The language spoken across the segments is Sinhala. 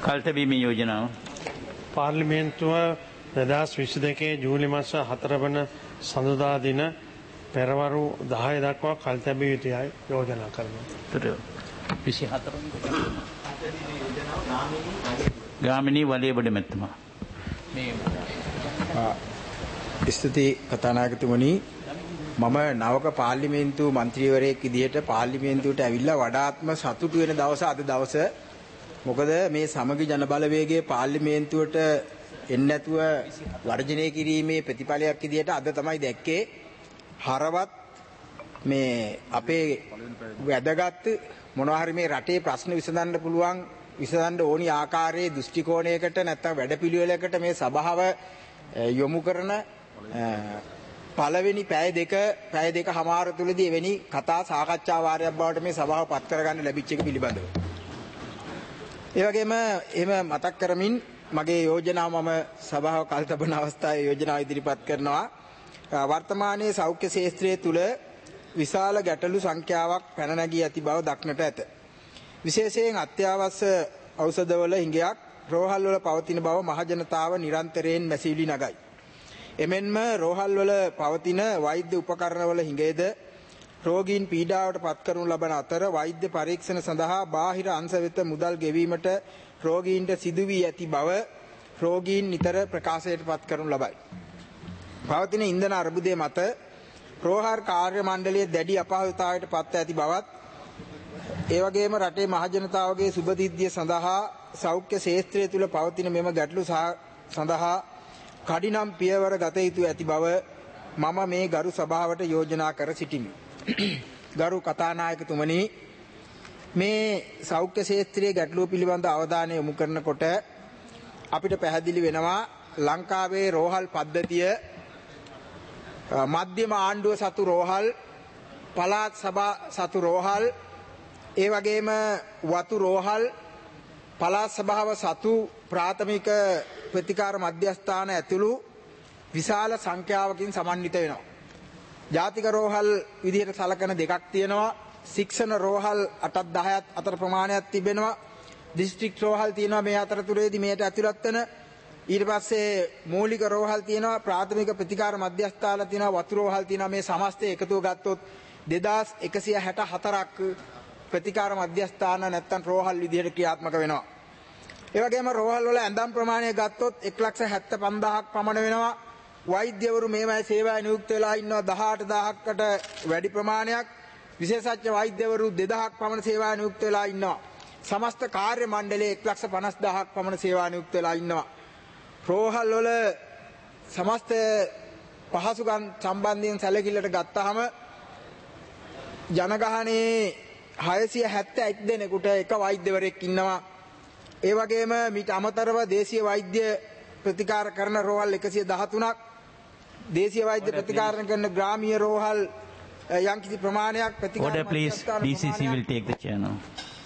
කල්තබීමේ යෝජනාව පාර්ලිමේන්තුව 2022 ජූලි මාස 4 වන සඳුදා දින පෙරවරු 10 දක්වා කල්තැබිය යුතුයි යෝජනා කරනවා. 24 ගාමිණී වලේබඩ මැතිතුමා. ස්තුති කතානායකතුමනි, මම නවක පාර්ලිමේන්තු මන්ත්‍රීවරයෙක් විදිහට පාර්ලිමේන්තුවට ඇවිල්ලා වඩාත්ම සතුටු වෙන දවස අද දවස. මොකද මේ සමගි ජනබලවේගයේ පාර්ලිමේන්තුවට එන්නේ නැතුව වර්ජනය කිරීමේ ප්‍රතිඵලයක් විදිහට අද තමයි දැක්කේ. හරවත් මේ අපේ වැදගත් මොනවා හරි මේ රටේ ප්‍රශ්න විසඳන්න ඕනි ආකාරයේ දෘෂ්ටි කෝණයකට නැත්නම් වැඩපිළිවෙලකට මේ සභාව යොමු කරන පළවෙනි පැය දෙක හමාර තුලදී එවැනි කතා සාකච්ඡා වාරයක් බවට මේ සභාව පත් කරගන්න ලැබිච්ච එක පිළිබඳව. ඒ වගේම එහෙම මතක් කරමින් මගේ යෝජනාව මම සභාව කල්තබන අවස්ථාවේ යෝජනාව ඉදිරිපත් කරනවා. වර්තමානයේ සෞඛ්‍ය ක්ෂේත්‍රයේ තුල විශාල ගැටලු සංඛ්‍යාවක් පැන නැගී ඇති බව දක්නට ඇත. විශේෂයෙන් අත්‍යවශ්‍ය ඖෂධවල හිඟයක් රෝහල් වල පවතින බව මහජනතාව නිරන්තරයෙන් මැසිවිලි නගයි. එමෙන්ම රෝහල් වල පවතින වෛද්‍ය උපකරණ වල හිඟේද රෝගීන් පීඩාවට පත් කරනු ලබන අතර වෛද්‍ය පරීක්ෂණ සඳහා බාහිර අංශ වෙත මුදල් ගෙවීමට රෝගීන්ට සිදු වී ඇති බව රෝගීන් නිතර ප්‍රකාශයට පත් කරනු ලබයි. පවතින ඉන්ධන අර්බුදයේ මත රෝහල් කාර්ය මණ්ඩලයේ දැඩි අපහසුතාවයට පත් ඇති බවත් ඒ වගේම රටේ මහජනතාවගේ සුබසිද්ධිය සඳහා සෞඛ්‍ය ක්ෂේත්‍රය තුල පවතින මෙම ගැටලු සඳහා කඩිනම් පියවර ගත යුතු ඇති බව මම මේ ගරු සභාවට යෝජනා කර සිටිමි. ගරු කතානායකතුමනි, මේ සෞඛ්‍ය ක්ෂේත්‍රයේ ගැටලුව පිළිබඳ අවධානය යොමු කරනකොට අපිට පැහැදිලි වෙනවා ලංකාවේ රෝහල් පද්ධතිය මධ්‍යම ආණ්ඩුව සතු රෝහල්, පළාත් සභා සතු රෝහල්, ඒ වගේම වතු රෝහල්, පළාත් සභාව සතු ප්‍රාථමික ප්‍රතිකාර මධ්‍යස්ථාන ඇතුළු විශාල සංඛ්‍යාවකින් සමන්විත වෙනවා. ජාතික රෝහල් විදිහට සලකන දෙකක් තියෙනවා. ශික්ෂණ රෝහල් 8ක් 10ක් අතර ප්‍රමාණයක් තිබෙනවා. දිස්ත්‍රික් රෝහල් තියෙනවා මේ අතරතුරේදී මේට ඇතුළත් වෙන. ඊට පස්සේ මූලික රෝහල් තියෙනවා, ප්‍රාථමික ප්‍රතිකාර මධ්‍යස්ථාන තියෙනවා, වතු රෝහල් තියෙනවා. මේ සමස්තය එකතුව ගත්තොත් 2164ක් ප්‍රතිකාර මධ්‍යස්ථාන නැත්තම් රෝහල් විදිහට ක්‍රියාත්මක වෙනවා. ඒ වගේම රෝහල් වල ඇඳම් ප්‍රමාණය ගත්තොත් 1,75,000ක් පමණ වෙනවා. වෛද්‍යවරු මේවයි සේවය නියුක්ත වෙලා ඉන්නවා 18000කට වැඩි ප්‍රමාණයක්. විශේෂඥ වෛද්‍යවරු 2000ක් පමණ සේවය නියුක්ත වෙලා ඉන්නවා. සමස්ත කාර්ය මණ්ඩලයේ 1,50,000ක් පමණ සේවය නියුක්ත වෙලා ඉන්නවා. රෝහල් වල සමස්ත පහසුකම් සම්බන්ධයෙන් සැලකිල්ලට ගත්තාම ජනගහනයේ 671 දෙනෙකුට එක වෛද්‍යවරයෙක් ඉන්නවා. ඒ වගේම මීට අමතරව දේශීය වෛද්‍ය ප්‍රතිකාර කරන රෝහල් 113ක්, දේශීය වෛද්‍ය ප්‍රතිකාර කරන ග්‍රාමීය රෝහල් යම්කිසි ප්‍රමාණයක් ප්‍රතිකාර. Order please. DCC will take the chair now.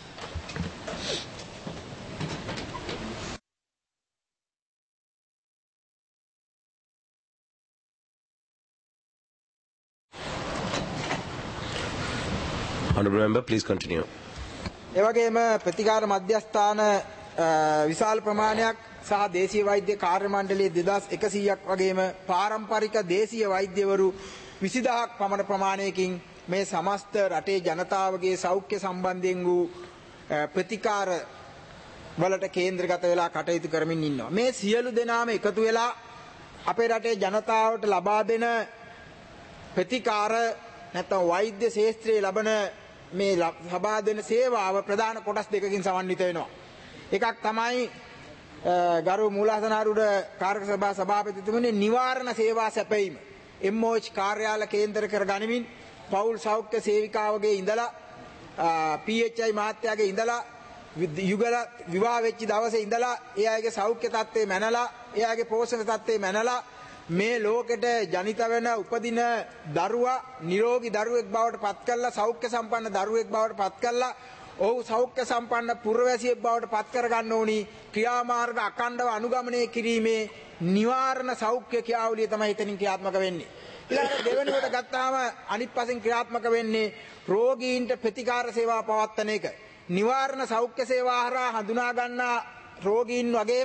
Honourable member, please continue. ඒ වගේම ප්‍රතිකාර මධ්‍යස්ථාන විශාල ප්‍රමාණයක් සහ දේශීය වෛද්‍ය කාර්ය මණ්ඩලයේ 2100ක් වගේම පාරම්පරික දේශීය වෛද්‍යවරු 20000ක් පමණ ප්‍රමාණයකින් මේ සමස්ත රටේ ජනතාවගේ සෞඛ්‍ය සම්බන්ධයෙන් වූ ප්‍රතිකාර වලට කේන්ද්‍රගත වෙලා කටයුතු කරමින් ඉන්නවා. මේ සියලු දෙනාම එකතු වෙලා අපේ රටේ ජනතාවට ලබා දෙන ප්‍රතිකාර නැත්නම් වෛද්‍ය ශාස්ත්‍රයේ ලබන මේ ලබා දෙන සේවාව ප්‍රධාන කොටස් දෙකකින් සමන්විත වෙනවා. එකක් තමයි ගරු මූලාසනාරූඪ කාර්ය සභා සභාපතිතුමනි නිවාරණ සේවා සැපයීම. MOH කාර්යාල කේන්ද්‍ර කර ගනිමින් පෞල් සෞඛ්‍ය සේවිකාවගේ ඉඳලා PHI මහත්තයාගේ ඉඳලා යුගල විවාහ වෙච්ච දවසේ ඉඳලා ඒ අයගේ සෞඛ්‍ය තත්ත්වය මැනලා ඒ අයගේ පෝෂණ තත්ත්වය මැනලා මේ ලෝකෙට ජනිත වෙන උපදින දරුවා නිරෝගී දරුවෙක් බවට පත් කරලා සෞඛ්‍ය සම්පන්න දරුවෙක් බවට පත් කරලා ඔහු සෞඛ්‍ය සම්පන්න පුරවැසියෙක් බවට පත් කර ගන්න ඕනි. ක්‍රියාමාර්ග අඛණ්ඩව අනුගමනය කිරීමේ නිවාරණ සෞඛ්‍ය ක්‍රියාවලිය තමයි එතනින් ක්‍රියාත්මක වෙන්නේ. ඊළඟ දෙවෙනිවට ගත්තාම අනිත් පස්සෙන් ක්‍රියාත්මක වෙන්නේ රෝගීන්ට ප්‍රතිකාර සේවා පවත්වන එක. නිවාරණ සෞඛ්‍ය සේවා හරහා හඳුනා ගන්නා රෝගීන් වගේම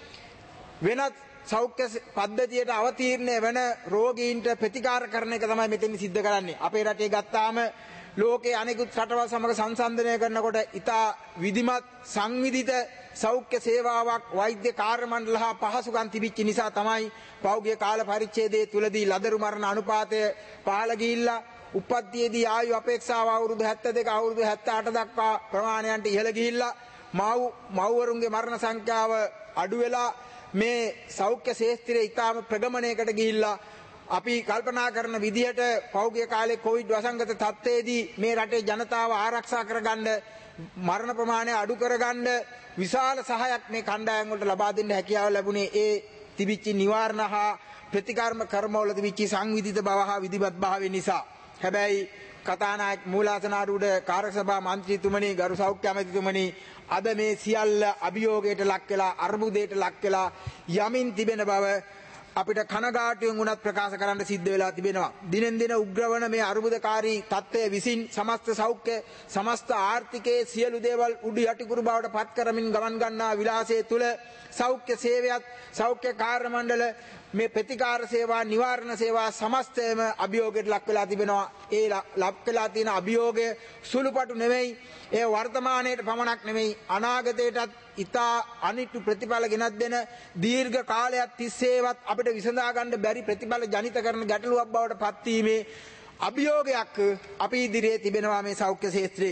වෙනත් සෞඛ්‍ය පද්ධතියට අවතීර්ණ වෙන රෝගීන්ට ප්‍රතිකාර කරන එක තමයි මෙතෙන් සිද්ධ කරන්නේ. අපේ රටේ ගත්තාම ලෝකයේ අනෙකුත් රටවල් සමග සංසන්දනය කරනකොට ඉතා විධිමත් සංවිධිත සෞඛ්‍ය සේවාවක් වෛද්‍ය කාර්ය මණ්ඩල හා පහසුකම් තිබිච්ච නිසා තමයි පෞද්ගලික කාල පරිච්ඡේදයේ තුලදී ලදරු මරණ අනුපාතය පහළ ගිහිල්ලා උපත්තියේදී ආයු අපේක්ෂාව අවුරුදු 72 අවුරුදු 78 දක්වා ප්‍රමාණයන්ට ඉහළ ගිහිල්ලා මව්වරුන්ගේ මරණ සංඛ්‍යාව අඩු වෙලා මේ සෞඛ්‍ය ශාස්ත්‍රයේ ඉතාම ප්‍රගමණයකට ගිහිල්ලා අපි කල්පනා කරන විදිහට පෞද්ගලික කාලේ කොවිඩ් වසංගත තත්ත්වයේදී මේ රටේ ජනතාව ආරක්ෂා කරගන්න මරණ ප්‍රමාණය අඩු කරගන්න විශාල සහායක් මේ කණ්ඩායම් වලට ලබා දෙන්න හැකියාව ලැබුණේ ඒ තිබිච්ච නිවාරණ හා ප්‍රතිකර්ම කර්මවල තිබිච්ච සංවිධිත බව හා විධිමත් භාවය නිසා. හැබැයි කතානායක මූලාසනාරූඪ කාර්ය සභා මන්ත්‍රීතුමනි ගරු සෞඛ්‍ය ඇමතිතුමනි අද මේ සියල්ල අභියෝගයට ලක් වෙලා අර්බුදයට ලක් වෙලා යමින් තිබෙන බව අපිට කනගාටුවෙන් උනත් ප්‍රකාශ කරන්න සිද්ධ වෙලා තිබෙනවා. දිනෙන් දින උග්‍රවන මේ අර්බුදකාරී තත්ත්වය විසින් සමස්ත සෞඛ්‍ය සමස්ත ආර්ථිකයේ සියලු දේවල් උඩු යටිකුරු බවට පත් කරමින් ගමන් ගන්නා විලාසයේ තුල සෞඛ්‍ය සේවයත් සෞඛ්‍ය කාර්ය මණ්ඩල මේ ප්‍රතිකාර සේවා නිවාරණ සේවා සමස්තයම අභියෝගයට ලක් වෙලා තිබෙනවා. ඒ ලක් වෙලා තියෙන අභියෝගය සුළුපටු නෙවෙයි. ඒ වර්තමානයේට පමණක් නෙවෙයි අනාගතයටත් ඉතා අනිත්‍ය ප්‍රතිඵල ගෙනත් දෙන දීර්ඝ කාලයක් තිස්සේවත් අපිට විසඳා ගන්න බැරි ප්‍රතිඵල ජනිත කරන ගැටලුවක් බවට පත්වීමේ අභියෝගයක් අපි ඉදිරියේ තිබෙනවා මේ සෞඛ්‍ය ශාස්ත්‍රයේ.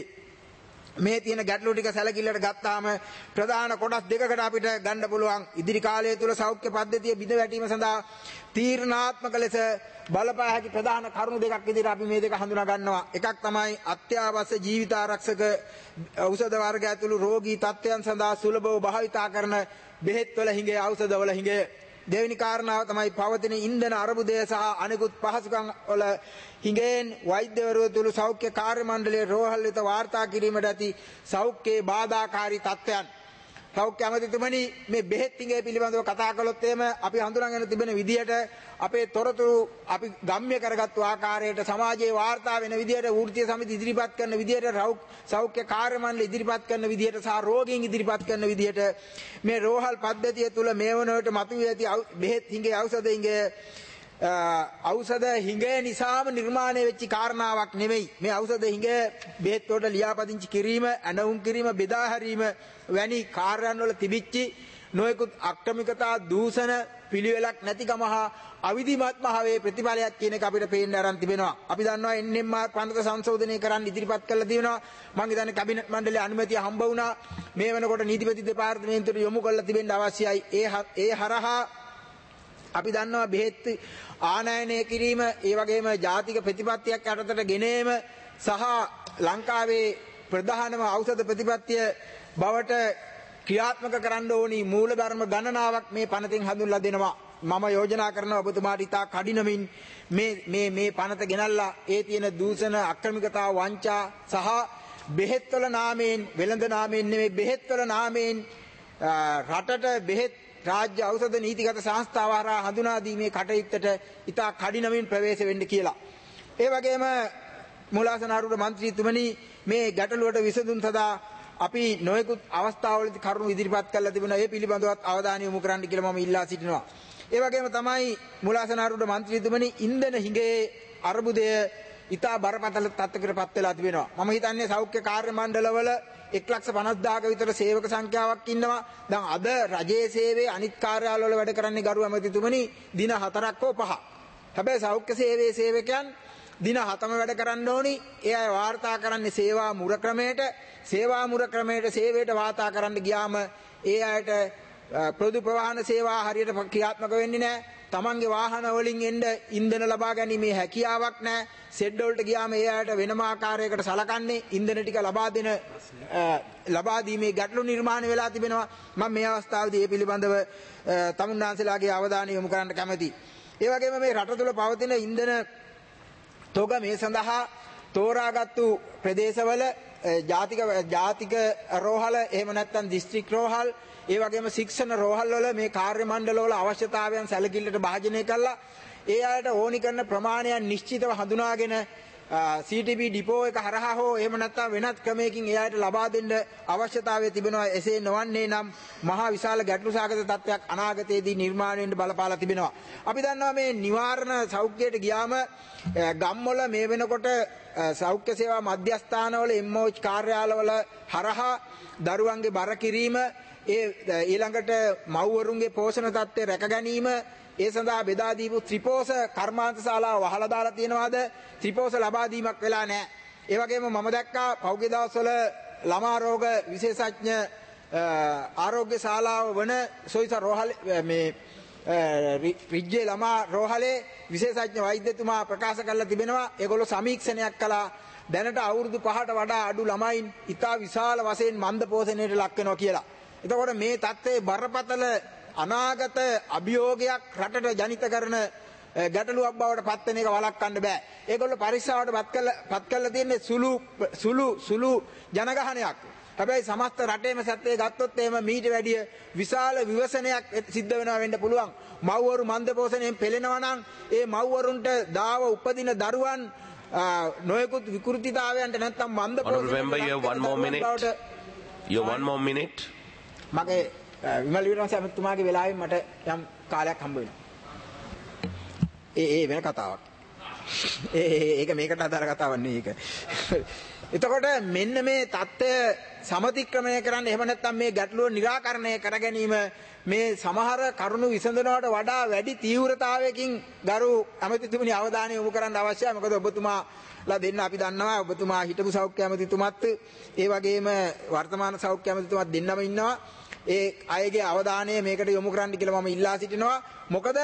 මේ තියෙන ගැටලු ටික සැලකිල්ලට ගත්තාම ප්‍රධාන කොටස් දෙකකට අපිට ගන්න පුළුවන්. ඉදිරි කාලය තුල සෞඛ්‍ය පද්ධතිය බිඳ වැටීම සඳහා තීරණාත්මක ලෙස බලපෑ හැකි ප්‍රධාන කරුණු දෙකක් විදිහට අපි මේ දෙක හඳුනා ගන්නවා. එකක් තමයි අත්‍යවශ්‍ය ජීවිත ආරක්ෂක ඖෂධ වර්ග ඇතුළු රෝගී තත්ත්වයන් සඳහා සුලභව භාවිතා කරන බෙහෙත් වල හිඟේ ඖෂධ වල හිඟේ. දෙවෙනි කාරණාව තමයි පවතින ඉන්ධන අර්බුදය සහ අනෙකුත් පහසුකම් වල හිඟෙන් වෛද්‍යවරුන් තුළු සෞඛ්‍ය කාර්ය මණ්ඩලයේ රෝහල් වෙත වාර්තා කිරීමට ඇති සෞඛ්‍යයේ බාධාකාරී තත්ත්වයන්. සෞඛ්‍ය ඇමතිතුමනි මේ බෙහෙත් හිඟේ පිළිබඳව කතා කළොත් එහෙම අපි හඳුනාගෙන තිබෙන විදිහට අපේ තොරතුරු අපි ගම්ම්‍ය කරගත්තු ආකාරයට සමාජයේ වාර්තා වෙන විදිහට වෘත්තීය සමිති ඉදිරිපත් කරන විදිහට සෞඛ්‍ය කාර්ය මණ්ඩල ඉදිරිපත් කරන විදිහට සහ රෝගීන් ඉදිරිපත් කරන විදිහට මේ රෝහල් පද්ධතිය තුල මේ වන විට මතුවී ඇති බෙහෙත් හිඟේ ඖෂධ හිඟේ ඖෂධ හිඟේ නිසාම නිර්මාණය වෙච්ච කාරණාවක් නෙවෙයි. මේ ඖෂධ හිඟේ බෙහෙත් වලට ලියාපදිංචි කිරීම, ඇනවුම් කිරීම, බෙදා හැරීම වැනි කාර්යයන් වල තිබිච්ච නොයෙකුත් අක්‍රමිකතා දූෂණ පිළිවෙලක් නැතිකම හා අවිධිමත් භාවයේ ප්‍රතිඵලයක් කියන එක අපිට පේන්න ආරම්භ තිබෙනවා. අපි දන්නවා NMR පනත සංශෝධනය කරන්න ඉදිරිපත් කළා තියෙනවා. මම හිතන්නේ කැබිනට් මණ්ඩලයේ අනුමැතිය හම්බ වුණා. මේ වෙනකොට නීතිපති දෙපාර්තමේන්තුවට යොමු කරලා තිබෙන්න අවශ්‍යයි. ඒ හරහා අපි දන්නවා බෙහෙත් ආනයනය කිරීම ඒ වගේම ජාතික ප්‍රතිපත්තියක් යටතට ගෙනීම සහ ලංකාවේ ප්‍රධානම ඖෂධ ප්‍රතිපත්තිය බවට ක්‍රියාත්මක කරන්න ඕනි මූලධර්ම ගණනාවක් මේ පනතෙන් හඳුන්ලා දෙනවා. මම යෝජනා කරනවා ඔබතුමාට ඉතා කඩිනමින් මේ පනත ගෙනල්ලා ඒ තියෙන දූෂණ අක්‍රමිකතා වංචා සහ බෙහෙත්වල නාමයෙන් වෙළඳ නාමයෙන් නෙමෙයි බෙහෙත්වල නාමයෙන් රටට බෙහෙත් රාජ්‍ය ඖෂධ නීතිගත සංස්ථාව හරහා හඳුනා දීමේ කටයුත්තට ඉතා කඩිනමින් ප්‍රවේශ වෙන්න කියලා. ඒ වගේම මූලාසනාරූඪ මන්ත්‍රීතුමනි මේ ගැටලුවට විසඳුම් සඳහා අපි නොයෙකුත් අවස්ථාවලදී කරුණු ඉදිරිපත් කළා තිබුණා. ඒ පිළිබඳවත් අවධානය යොමු කරන්න කියලා මම ඉල්ලා සිටිනවා. ඒ වගේම තමයි මූලාසනාරූඪ මන්ත්‍රීතුමනි ඉන්ධන හිඟේ අර්බුදය ඉතා බරපතල තත්ත්වයකටපත් වෙලා තිබෙනවා. මම හිතන්නේ සෞඛ්‍ය කාර්ය මණ්ඩලවල 1,50,000ක විතර සේවක සංඛ්‍යාවක් ඉන්නවා. දැන් අද රජයේ සේවයේ අනිත් කාර්යාලවල වැඩ කරන්නේ ගරු ඇමතිතුමනි දින 4ක් හෝ 5ක්. හැබැයි සෞඛ්‍ය සේවයේ සේවකයන් දින 7ම වැඩ කරන්න ඕනි. ඒ අය වාර්තා කරන්නේ සේවා මුර ක්‍රමයට. සේවා මුර ක්‍රමයට සේවයට වාර්තා කරන්න ගියාම ඒ අයට පොදු ප්‍රවාහන සේවා හරියට ක්‍රියාත්මක වෙන්නේ නැහැ. තමන්ගේ වාහන වලින් එන්න ඉන්ධන ලබා ගැනීමේ හැකියාවක් නැහැ. සෙඩ් වලට ගියාම ඒ අයට වෙනම ආකාරයකට සලකන්නේ ඉන්ධන ටික ලබා දීමේ ගැටලු නිර්මාණය වෙලා තිබෙනවා. මම මේ අවස්ථාවේදී මේ පිළිබඳව තමුන්නාන්සලාගේ අවධානය යොමු කරන්න කැමැතියි. ඒ වගේම මේ රට තුළ පවතින ඉන්ධන තොග මේ සඳහා තෝරාගත්තු ප්‍රදේශවල ජාතික රෝහල එහෙම නැත්නම් දිස්ත්‍රික් රෝහල් ඒ වගේම ශික්ෂණ රෝහල් වල මේ කාර්ය මණ්ඩල වල අවශ්‍යතාවයන් සැලකිල්ලට භාජනය කළා. ඒ අයට ඕනි කරන ප්‍රමාණයන් නිශ්චිතව හඳුනාගෙන CTB ඩිපෝ එක හරහා හෝ එහෙම නැත්නම් වෙනත් ක්‍රමයකින් එයාට ලබා දෙන්න අවශ්‍යතාවය තිබෙනවා. එසේ නොවන්නේ නම් මහා විශාල ගැටලු සහගත තත්ත්වයක් අනාගතයේදී නිර්මාණය වෙන්න බලපාලා තිබෙනවා. අපි දන්නවා මේ නිවාරණ සෞඛ්‍යයට ගියාම ගම්වල මේ වෙනකොට සෞඛ්‍ය සේවා මධ්‍යස්ථානවල MOH කාර්යාලවල හරහා දරුවන්ගේ බර කිරීම ඊළඟට මව්වරුන්ගේ පෝෂණ තත්ත්වය රැක ගැනීම ඒ සඳහා බෙදා දීපු ත්‍රිපෝෂ කර්මාන්ත ශාලාව වහලා දාලා තියෙනවාද? ත්‍රිපෝෂ ලබා දීමක් වෙලා නැහැ. ඒ වගේම මම දැක්කා පෞද්ගලික දවස්වල ළමා රෝග විශේෂඥ ආරෝග්‍ය ශාලාව වන සොයිසා රෝහල මේ රිජ්ජේ ළමා රෝහලේ විශේෂඥ වෛද්‍යතුමා ප්‍රකාශ කරලා තිබෙනවා. ඒගොල්ලෝ සමීක්ෂණයක් කළා. දැනට අවුරුදු 5ට වඩා අඩු ළමයින් ඉතා විශාල වශයෙන් මන්ද පෝෂණයට ලක් වෙනවා කියලා. එතකොට මේ தත්ත්වයේ බරපතල අනාගත අභියෝගයක් රටට ජනිත කරන ගැටලුවක් බවට පත් වෙන එක වළක්වන්න බෑ. ඒගොල්ලෝ පරිස්සාවට පත් කරලා තියෙන්නේ සුළු ජනගහනයක්. හැබැයි සමස්ත රටේම සත්‍යය ගත්තොත් එහෙම මීට වැඩිය විශාල විවසනයක් සිද්ධ වෙනවා වෙන්න පුළුවන්. මව්වරු මන්ද පෝෂණයෙන් පෙළෙනවා නම් ඒ මව්වරුන්ට දාව උපදින දරුවන් නොයෙකුත් විකෘතිතාවයන්ට නැත්නම් මන්ද පෝෂණය මගේ විමල් විරමසේ අමතුමාගේ වෙලාවෙන් මට යම් කාලයක් හම්බ වෙනවා. ඒ වෙන කතාවක්. ඒක මේකට අදාළ කතාවක් නෙවෙයි ඒක. එතකොට මෙන්න මේ தත්ත්වය සමතික්‍රමණය කරන්න එහෙම නැත්නම් මේ ගැටලුව निराකරණය කර ගැනීම මේ සමහර කරුණු විසඳනවට වඩා වැඩි තීව්‍රතාවයකින් ගරු අමතිතුමනි අවධානය යොමු කරන්න අවශ්‍යයි. මොකද ඔබතුමාලා දෙන්න අපි දන්නවා ඔබතුමා හිටපු සෞඛ්‍ය අමතිතුමත් ඒ වගේම වර්තමාන සෞඛ්‍ය අමතිතුමත් දෙන්නම ඉන්නවා. ඒ අයගේ අවධානය මේකට යොමු කරන්න කියලා මම ඉල්ලා සිටිනවා. මොකද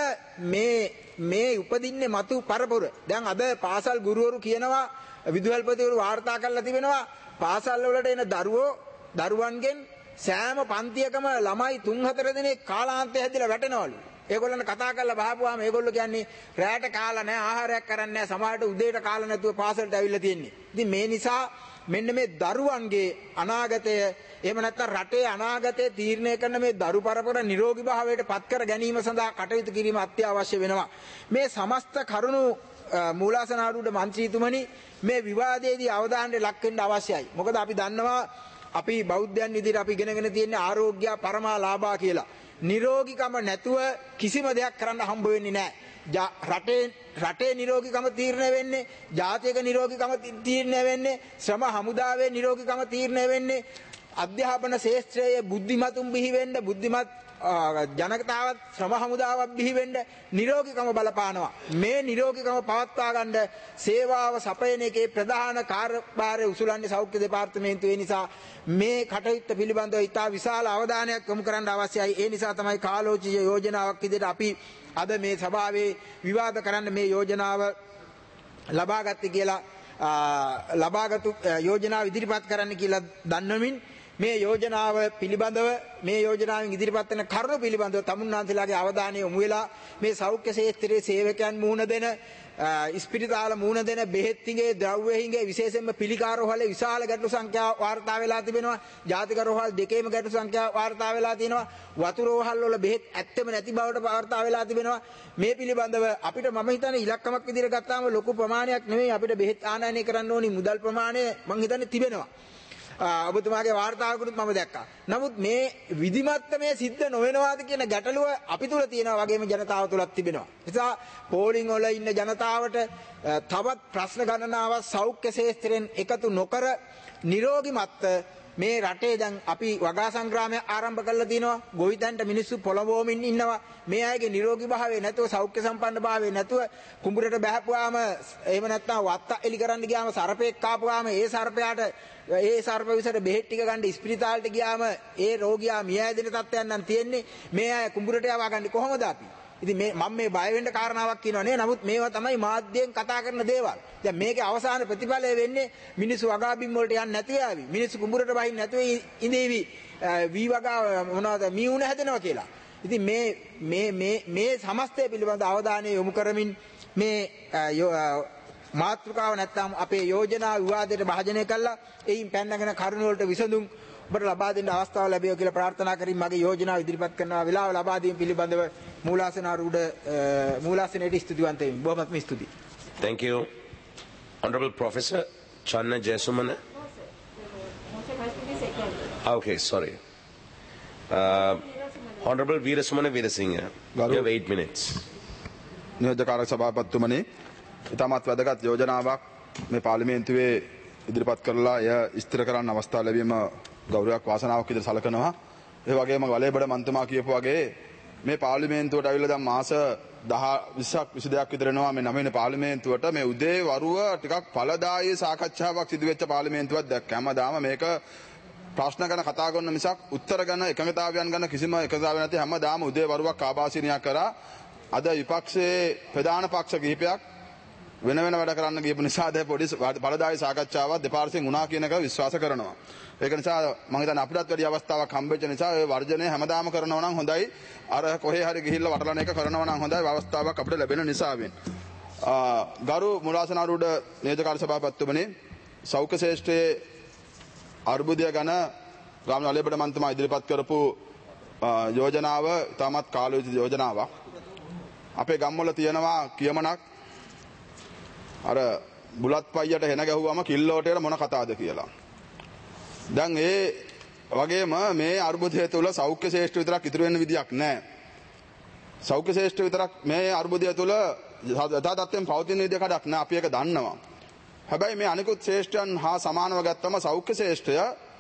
මේ උපදින්නේ මතු පරපුර. දැන් අද පාසල් ගුරුවරු කියනවා විදුහල්පතිවරු වාර්තා කරලා තිබෙනවා පාසල් වලට එන දරුවන්ගෙන් සෑම පන්තියකම ළමයි 3-4 දෙනෙක් කාලාන්තය හැදිලා වැටෙනවලු. ඒගොල්ලන්ට කතා කරලා බහපුවාම ඒගොල්ලෝ කියන්නේ රැයට කාලා නැහැ, ආහාරයක් කරන්නේ නැහැ, සමහරට උදේට කාලා නැතුව පාසලට ඇවිල්ලා තියෙන්නේ. ඉතින් මේ නිසා මෙන්න මේ දරුවන්ගේ අනාගතය එහෙම නැත්නම් රටේ අනාගතය තීරණය කරන මේ දරු පරපුර නිරෝගී භාවයට පත් කර ගැනීම සඳහා කටයුතු කිරීම අත්‍යවශ්‍ය වෙනවා. මේ සමස්ත කරුණු මූලාසන ආරූඪ මන්ත්‍රීතුමනි මේ විවාදයේදී අවධානයට ලක් වෙන්න අවශ්‍යයි. මොකද අපි දන්නවා අපි බෞද්ධයන් විදිහට අපි ඉගෙනගෙන තියෙන ආරෝග්‍ය පරමා ලාභා කියලා. නිරෝගීකම නැතුව කිසිම දෙයක් කරන්න හම්බ වෙන්නේ නැහැ. රටේ නිරෝගීකම තීරණය වෙන්නේ, ජාතික නිරෝගීකම තීරණය වෙන්නේ, ශ්‍රම හමුදාවේ නිරෝගීකම තීරණය වෙන්නේ, අධ්‍යාපන ශාස්ත්‍රයේ බුද්ධිමතුන් බිහි වෙන්න, බුද්ධිමත් ජනතාවත් ශ්‍රම හමුදාවක් බිහි වෙන්න නිරෝගීකම බලපානවා. මේ නිරෝගීකම පවත්වා ගන්න සේවාව සපයන එකේ ප්‍රධාන කාර්යභාරය උසුලන්නේ සෞඛ්‍ය දෙපාර්තමේන්තුව. ඒ නිසා මේ කටයුත්ත පිළිබඳව ඉතා විශාල අවධානයක් යොමු කරන්න අවශ්‍යයි. ඒ නිසා තමයි කාලෝචිත යෝජනාවක් විදිහට අපි අද මේ සභාවේ විවාද කරන්න මේ යෝජනාව ලබාගත්තේ කියලා ලබාගත් යෝජනාව ඉදිරිපත් කරන්න කියලා දන්වමින් මේ යෝජනාව පිළිබඳව මේ යෝජනාවෙන් ඉදිරිපත් වෙන කරුණු පිළිබඳව තමුන්නාන්සලාගේ අවධානය යොමු වෙලා මේ සෞඛ්‍ය ක්ෂේත්‍රයේ සේවකයන් මුහුණ දෙන ඉස්පිරිතාල මුහුණ දෙන බෙහෙත් හිඟේ ද්‍රව්‍ය හිඟේ විශේෂයෙන්ම පිළිකා රෝහලේ විශාල ගැටලු සංඛ්‍යාව වාර්තා වෙලා තිබෙනවා. ජාතික රෝහල් දෙකේම ගැටලු සංඛ්‍යාව වාර්තා වෙලා තිනවා. වතුර රෝහල් වල බෙහෙත් ඇත්තම නැති බවට වාර්තා වෙලා තිබෙනවා. මේ පිළිබඳව අපිට මම හිතන්නේ ඉලක්කමක් විදිහට ගත්තාම ලොකු ප්‍රමාණයක් නෙමෙයි අපිට බෙහෙත් ආනයනය කරන්න ඕනි මුදල් ප්‍රමාණය මම හිතන්නේ තිබෙනවා. ඔබතුමාගේ වාර්තාවකුත් මම දැක්කා. නමුත් මේ විධිමත්ව මේ සිද්ධ නොවෙනවාද කියන ගැටලුව අපි තුල තියෙනවා වගේම ජනතාව තුලත් තිබෙනවා. ඒ නිසා පෝලිං වල ඉන්න ජනතාවට තවත් ප්‍රශ්න ගණනාවක් සෞඛ්‍ය ශාස්ත්‍රයෙන් එකතු නොකර නිරෝගීමත් මේ රටේ දැන් අපි වගා සංග්‍රාමය ආරම්භ කරලා තිනවා. ගොවිතැන්ට මිනිස්සු පොළඹවමින් ඉන්නවා. මේ අයගේ නිරෝගී භාවය නැතුව සෞඛ්‍ය සම්පන්න භාවය නැතුව කුඹුරට බහැපුවාම එහෙම නැත්නම් වත්ත එලි කරන්න ගියාම සර්පෙක් කාපුවාම ඒ සර්පයාට ඒ සර්ප විසට බෙහෙත් ටික ගන්න ඉස්පිරිතාලට ගියාම ඒ රෝගියා මිය ඇදෙන තත්ත්වයන් නම් තියෙන්නේ. මේ අය කුඹුරට යවා ගන්නේ කොහොමද අපි? ඉතින් මම මේ බය වෙන්න කාරණාවක් කියනවා නේ. නමුත් මේවා තමයි මාධ්‍යයෙන් කතා කරන දේවල්. දැන් මේකේ අවසාන ප්‍රතිඵලය වෙන්නේ මිනිස්සු වගා බිම් වලට යන්නේ නැතුව ආවි. මිනිස්සු කුඹුරට බහින්න නැතුව ඉඳීවි. වී වගා මොනවද මීුණ හැදෙනවා කියලා. ඉතින් මේ සමස්තය පිළිබඳ අවධානය යොමු කරමින් මේ මාතෘකාව නැත්නම් අපේ යෝජනා විවාදයට භාජනය කළා. එයින් පැනනගෙන කරුණ වලට විසඳුම් ඔබට ලබා දෙන්න අවස්ථාව ලැබෙයි කියලා ප්‍රාර්ථනා කරමින් මගේ යෝජනාව ඉදිරිපත් කරනවා. වෙලාව ලබා දීම පිළිබඳව මූලාසන ආරූඪ මූලාසනයේ ස්තුතිවන්ත වෙමි. බොහොමත්ම ස්තුතියි. Thank you. Honorable Professor Channa Jayasumana. Okay, sorry. Honorable Veerasumana Veerasinghe. You have 8 minutes. නියෝජ්‍යකාරක සභාපතිතුමනි, ඉතාමත් වැදගත් යෝජනාවක් මේ පාර්ලිමේන්තුවේ ඉදිරිපත් කරලා එය ස්ථිර කරන්න අවස්ථාව ලැබීම ගෞරවයක් වාසනාවක් විදිහට සලකනවා. ඒ වගේම වලේබඩ මන්තුමා කියපු වගේ මේ පාර්ලිමේන්තුවට ඇවිල්ලා දැන් මාස 10 20ක් 22ක් විතර වෙනවා මේ 9 වෙනි පාර්ලිමේන්තුවට මේ උදේ වරුව ටිකක් ඵලදායී සාකච්ඡාවක් සිදු වෙච්ච පාර්ලිමේන්තුවක් දැක්ක. හැමදාම මේක ප්‍රශ්න ගැන කතා කරන මිසක් උත්තර ගැන එකඟතාවයන් ගැන කිසිම එකඟතාවයක් නැති හැමදාම උදේ වරුවක් ආభాසීනියක් කරා. අද විපක්ෂයේ ප්‍රධාන පක්ෂ කිහිපයක් වෙන වැඩ කරන්න ගියපු නිසා දැන් පොඩි ඵලදායී සාකච්ඡාවක් දෙපාර්ශ්වයෙන් වුණා කියන එක විශ්වාස කරනවා. ඒක නිසා මම හිතන්නේ අපිටත් වැඩි අවස්ථාවක් හම්බෙච්ච නිසා ඒ වර්ජනය හැමදාම කරනවා නම් හොඳයි. අර කොහේ හරි ගිහිල්ලා වටලන එක කරනවා නම් හොඳයි. අවස්ථාවක් අපිට ලැබෙන නිසාවෙන්. ගරු මුලාසනාරූඪ නියෝජ්‍යකාර සභාපතිතුමනි, සෞඛ්‍ය ශේෂ්ත්‍රයේ අර්බුදය ගැන ග්‍රාම වලේබඩ මන්ත්‍රීතුමා ඉදිරිපත් කරපු යෝජනාව තාමත් කාලෝචිත යෝජනාවක්. අපේ ගම්වල තියෙනවා කියමනක් අර බුලත් පයියට හෙන ගැහුවම කිල්ලෝටේට මොන කතාවද කියලා. දැන් ඒ වගේම මේ අර්බුදය තුළ සෞඛ්‍ය ශේෂ්ත්‍ර විතරක් ඉතුරු වෙන්න විදියක් නැහැ. සෞඛ්‍ය ශේෂ්ත්‍ර විතරක් මේ අර්බුදය තුළ යථා තත්ත්වයෙන් පවතින විදිය කඩක් නැහැ. අපි ඒක දන්නවා. හැබැයි මේ අනිකුත් ශේෂ්ත්‍රයන් හා සමානව ගත්තම සෞඛ්‍ය ශේෂ්ත්‍රය